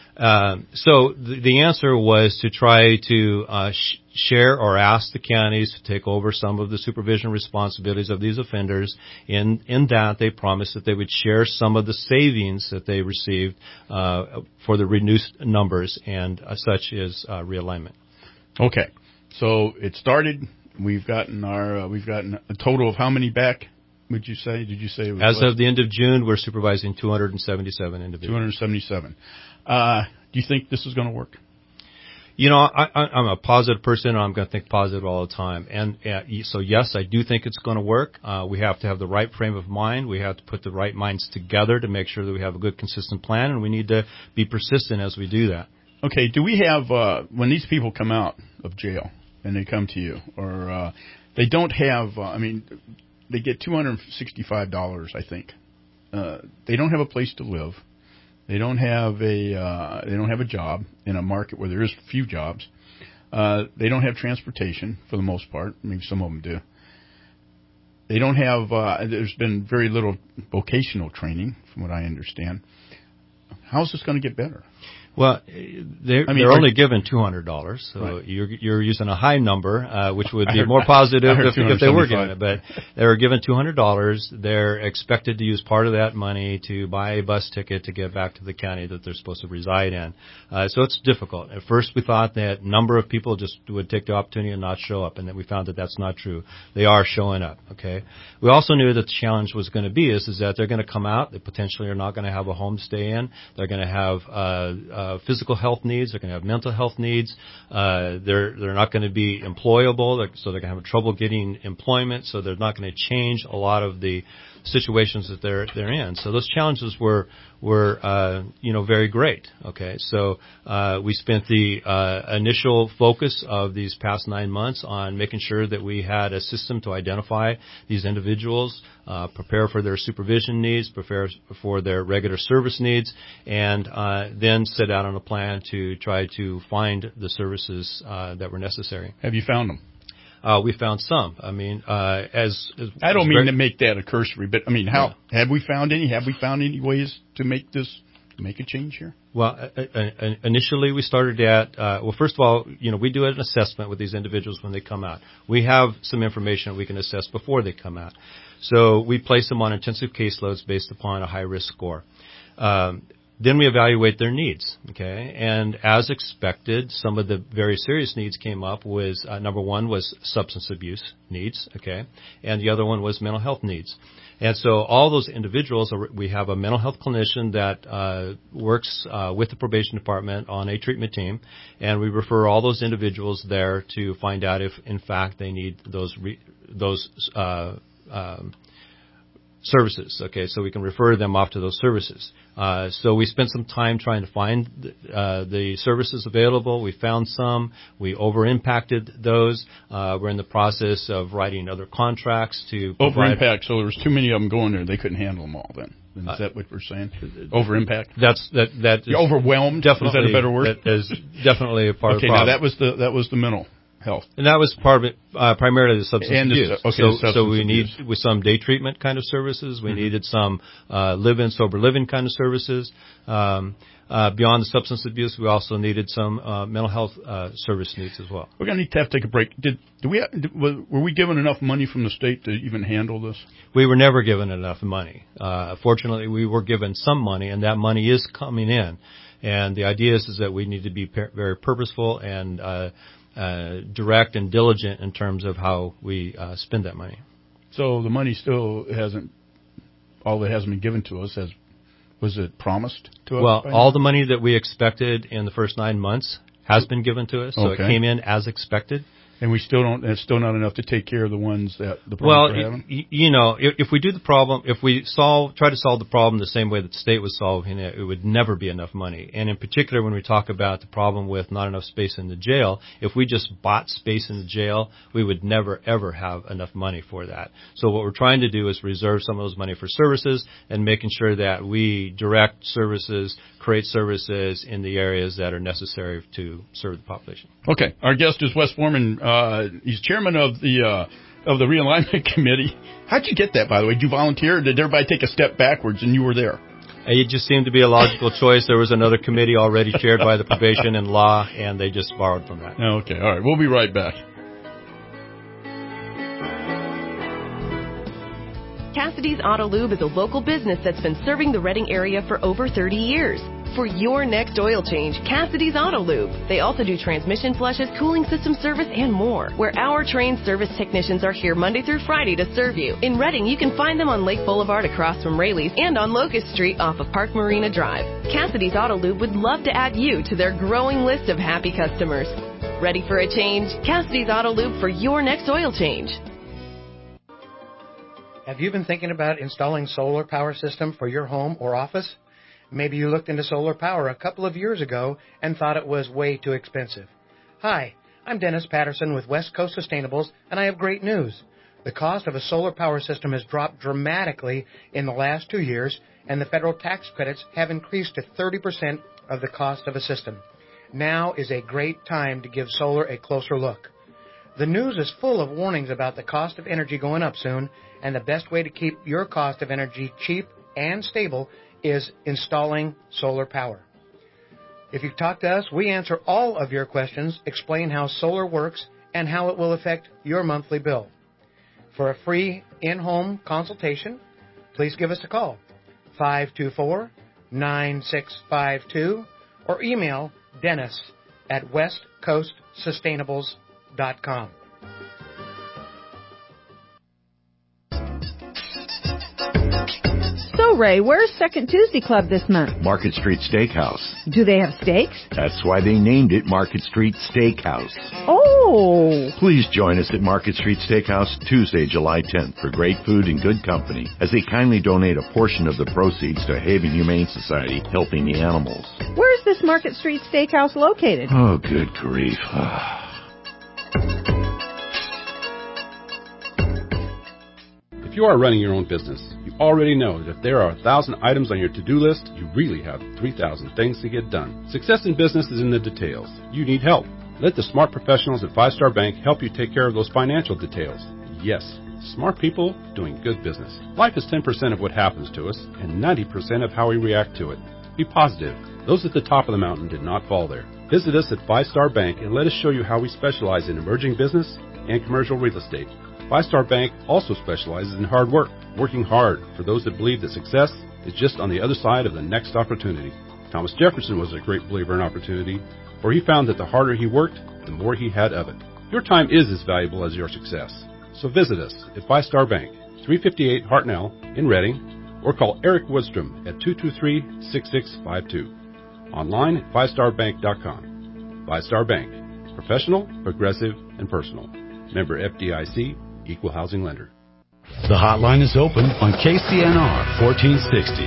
So the answer was to try to share or ask the counties to take over some of the supervision responsibilities of these offenders. In that, they promised that they would share some of the savings that they received for the reduced numbers, and such is realignment. Okay, so it started. We've gotten a total of how many back? would you say? Did you say it was as of the end of June, we're supervising 277 individuals. 277. Do you think this is going to work? You know, I'm a positive person, and I'm going to think positive all the time. And so, yes, I do think it's going to work. We have to have the right frame of mind. We have to put the right minds together to make sure that we have a good, consistent plan, and we need to be persistent as we do that. Okay. Do we have, when these people come out of jail and they come to you, or they don't have, they get $265, I think. They don't have a place to live. They don't have a job in a market where there is few jobs. They don't have transportation for the most part. Maybe some of them do. They don't have. There's been very little vocational training, from what I understand. How is this going to get better? Well, they're only given $200, so right. You're using a high number, which would be more positive if they were given it. But they were given $200. They're expected to use part of that money to buy a bus ticket to get back to the county that they're supposed to reside in. So it's difficult. At first, we thought that a number of people just would take the opportunity and not show up, and then we found that that's not true. They are showing up. Okay. We also knew that the challenge was going to be is that they're going to come out. They potentially are not going to have a home to stay in. They're going to have physical health needs. They're going to have mental health needs. They're not going to be employable, so they're going to have trouble getting employment. So they're not going to change a lot of the situations that they're in. So those challenges were very great. Okay, so we spent the initial focus of these past 9 months on making sure that we had a system to identify these individuals, prepare for their supervision needs, prepare for their regular service needs, and then set out on a plan to try to find the services that were necessary. Have you found them? We found some. I mean, I don't mean to make that a cursory, but I mean, have we found any? Have we found any ways to make a change here? Well, initially we started at, first of all, we do an assessment with these individuals when they come out. We have some information we can assess before they come out. So we place them on intensive caseloads based upon a high-risk score. Then we evaluate their needs, okay? And as expected, some of the very serious needs came up was, number one was substance abuse needs, okay? And the other one was mental health needs. And so all those individuals, we have a mental health clinician that works with the probation department on a treatment team, and we refer all those individuals there to find out if, in fact, they need those services, okay, so we can refer them off to those services. So we spent some time trying to find the services available. We found some. We over-impacted those. We're in the process of writing other contracts to provide. Over-impact, so there was too many of them going there. They couldn't handle them all then. Is that what we're saying? Over-impact? That is overwhelmed? Definitely. Is that a better word? That is definitely a part of the problem. Okay, now that was the mental health. And that was part of it, primarily the substance abuse. So we need with some day treatment kind of services. We needed some live-in, sober living kind of services. Beyond the substance abuse, we also needed some mental health service needs as well. We're going to need to take a break. Were we given enough money from the state to even handle this? We were never given enough money. Fortunately, we were given some money, and that money is coming in. And the idea is that we need to be very purposeful and direct and diligent in terms of how we spend that money. So the money still hasn't been given to us. Was it promised to us? Well, all the money that we expected in the first 9 months has been given to us, so it came in as expected. And we still don't. It's still not enough to take care of the ones that the problems are having. If we do the problem, if we try to solve the problem the same way that the state was solving it, it would never be enough money. And in particular, when we talk about the problem with not enough space in the jail, if we just bought space in the jail, we would never ever have enough money for that. So what we're trying to do is reserve some of those money for services and making sure that we direct services, create services in the areas that are necessary to serve the population. Okay, our guest is Wes Foreman. He's chairman of the realignment committee. How'd you get that, by the way? Did you volunteer, or did everybody take a step backwards and you were there? It just seemed to be a logical choice. There was another committee already chaired by the probation and law, and they just borrowed from that. Okay, all right. We'll be right back. Cassidy's Auto Lube is a local business that's been serving the Reading area for over 30 years. For your next oil change, Cassidy's Auto Lube. They also do transmission flushes, cooling system service, and more. Where our trained service technicians are here Monday through Friday to serve you. In Redding, you can find them on Lake Boulevard across from Rayleigh's and on Locust Street off of Park Marina Drive. Cassidy's Auto Lube would love to add you to their growing list of happy customers. Ready for a change? Cassidy's Auto Lube for your next oil change. Have you been thinking about installing solar power system for your home or office? Maybe you looked into solar power a couple of years ago and thought it was way too expensive. Hi, I'm Dennis Patterson with West Coast Sustainables, and I have great news. The cost of a solar power system has dropped dramatically in the last 2 years, and the federal tax credits have increased to 30% of the cost of a system. Now is a great time to give solar a closer look. The news is full of warnings about the cost of energy going up soon, and the best way to keep your cost of energy cheap and stable is installing solar power. If you talk to us, we answer all of your questions, explain how solar works, and how it will affect your monthly bill. For a free in-home consultation, please give us a call, 524-9652, or email Dennis at westcoastsustainables.com. So, Ray, where's Second Tuesday Club this month? Market Street Steakhouse. Do they have steaks? That's why they named it Market Street Steakhouse. Oh! Please join us at Market Street Steakhouse Tuesday, July 10th for great food and good company as they kindly donate a portion of the proceeds to Haven Humane Society helping the animals. Where's this Market Street Steakhouse located? Oh, good grief. If you are running your own business, you already know that if there are 1,000 items on your to-do list, you really have 3,000 things to get done. Success in business is in the details. You need help. Let the smart professionals at Five Star Bank help you take care of those financial details. Yes, smart people doing good business. Life is 10% of what happens to us and 90% of how we react to it. Be positive. Those at the top of the mountain did not fall there. Visit us at Five Star Bank and let us show you how we specialize in emerging business and commercial real estate. Five Star Bank also specializes in hard work, working hard for those that believe that success is just on the other side of the next opportunity. Thomas Jefferson was a great believer in opportunity, for he found that the harder he worked, the more he had of it. Your time is as valuable as your success. So visit us at Five Star Bank, 358 Hartnell in Redding, or call Eric Woodstrom at 223-6652. Online at fivestarbank.com. Five Star Bank. Professional, progressive, and personal. Member FDIC, Equal Housing Lender. The hotline is open on KCNR 1460,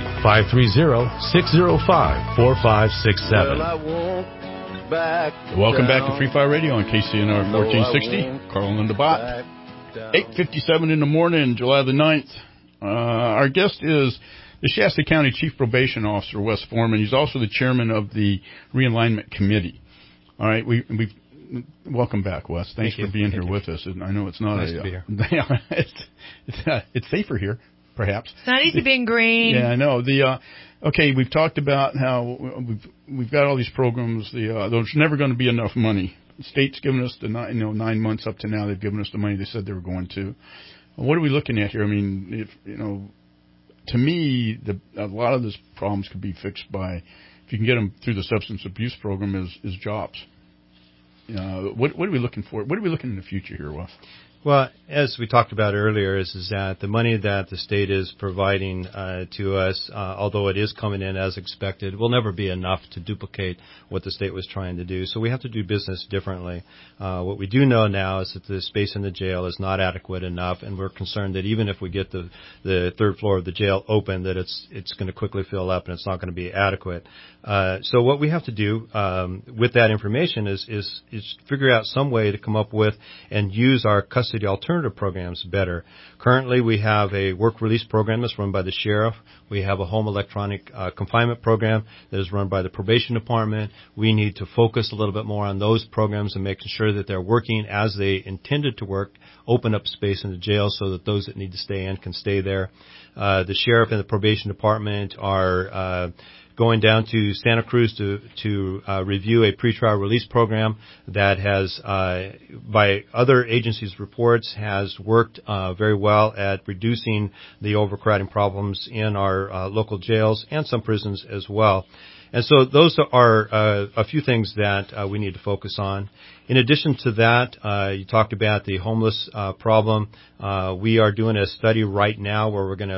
530-605-4567. Welcome back to Free Fire Radio on KCNR 1460. Carl and Linda Bott. 8:57 in the morning, July the 9th. Our guest is the Shasta County Chief Probation Officer, Wes Foreman. He's also the chairman of the Realignment Committee. All right, we've welcome back, Wes. Thanks for being here with us. And I know it's not nice to be here. It's safer here, perhaps. It's not easy being green. Yeah, I know. Okay, we've talked about how we've got all these programs. There's never going to be enough money. The state's given us the 9 months up to now. They've given us the money they said they were going to. What are we looking at here? I mean, to me, a lot of these problems could be fixed by, if you can get them through the substance abuse program, is jobs. What are we looking for? What are we looking in the future here, Wes? Well, as we talked about earlier, is that the money that the state is providing to us, although it is coming in as expected, will never be enough to duplicate what the state was trying to do. So we have to do business differently. What we do know now is that the space in the jail is not adequate enough, and we're concerned that even if we get the third floor of the jail open, that it's going to quickly fill up and it's not going to be adequate. So what we have to do with that information is figure out some way to come up with and use our custody alternative programs better. Currently, we have a work release program that's run by the sheriff. We have a home electronic confinement program that is run by the probation department. We need to focus a little bit more on those programs and making sure that they're working as they intended to work, open up space in the jail so that those that need to stay in can stay there. The sheriff and the probation department are going down to Santa Cruz to review a pretrial release program that has, by other agencies' reports, has worked very well at reducing the overcrowding problems in our local jails and some prisons as well. And so those are a few things that we need to focus on. In addition to that, you talked about the homeless problem. We are doing a study right now where we're going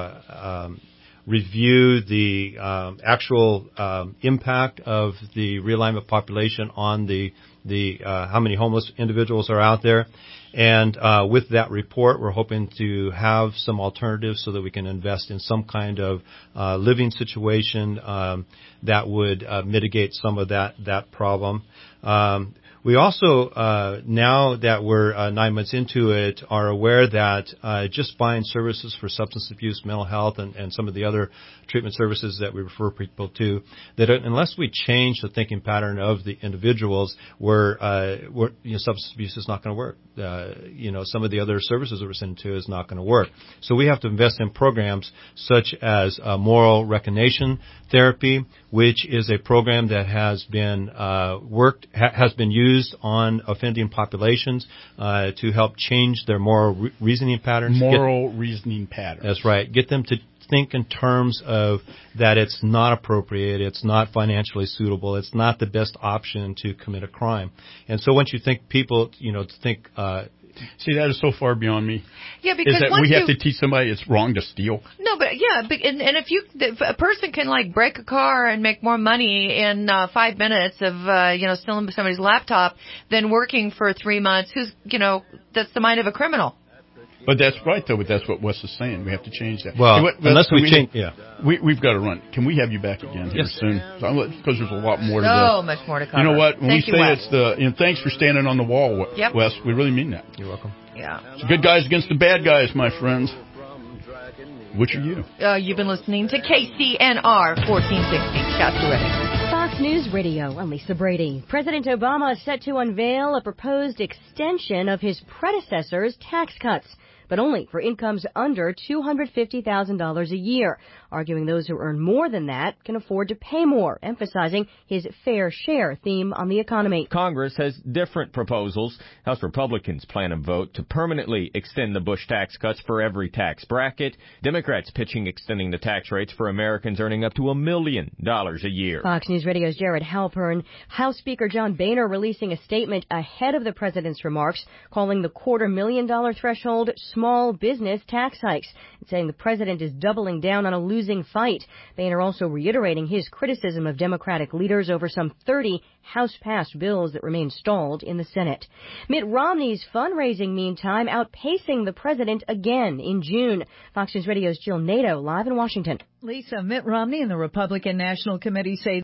to review the actual impact of the realignment population on the how many homeless individuals are out there. And with that report, we're hoping to have some alternatives so that we can invest in some kind of living situation that would mitigate some of that problem. We also, now that we're 9 months into it, are aware that just buying services for substance abuse, mental health, and some of the other treatment services that we refer people to, that unless we change the thinking pattern of the individuals, substance abuse is not going to work. Some of the other services that we're sending to is not going to work. So we have to invest in programs such as moral recognition therapy, which is a program that has been has been used on offending populations to help change their moral reasoning patterns. Reasoning patterns. That's right. Get them to think in terms of that it's not appropriate, it's not financially suitable, it's not the best option to commit a crime. And so once you think people, think. See, that is so far beyond me. Yeah, because is that we have to teach somebody it's wrong to steal. No, but and if a person can break a car and make more money in 5 minutes of stealing somebody's laptop than working for 3 months, that's the mind of a criminal. But that's right, though. But that's what Wes is saying. We have to change that. Well, unless we change, we've got to run. Can we have you back again here soon? Because there's a lot more to so much more to cover. You know what? When Thank we you, say Wes. it's thanks for standing on the wall, Wes. We really mean that. You're welcome. Yeah. It's good guys against the bad guys, my friends. Which are you? You've been listening to KCNR 1460. Shasta Redding. Fox News Radio. I'm Lisa Brady. President Obama is set to unveil a proposed extension of his predecessor's tax cuts, but only for incomes under $250,000 a year, arguing those who earn more than that can afford to pay more, emphasizing his fair share theme on the economy. Congress has different proposals. House Republicans plan a vote to permanently extend the Bush tax cuts for every tax bracket. Democrats pitching extending the tax rates for Americans earning up to $1 million a year. Fox News Radio's Jared Halpern. House Speaker John Boehner releasing a statement ahead of the president's remarks, calling the $250,000 threshold small business tax hikes, and saying the president is doubling down on a losing fight. Boehner also reiterating his criticism of Democratic leaders over some 30 House-passed bills that remain stalled in the Senate. Mitt Romney's fundraising, meantime, outpacing the president again in June. Fox News Radio's Jill Nato live in Washington. Lisa, Mitt Romney and the Republican National Committee say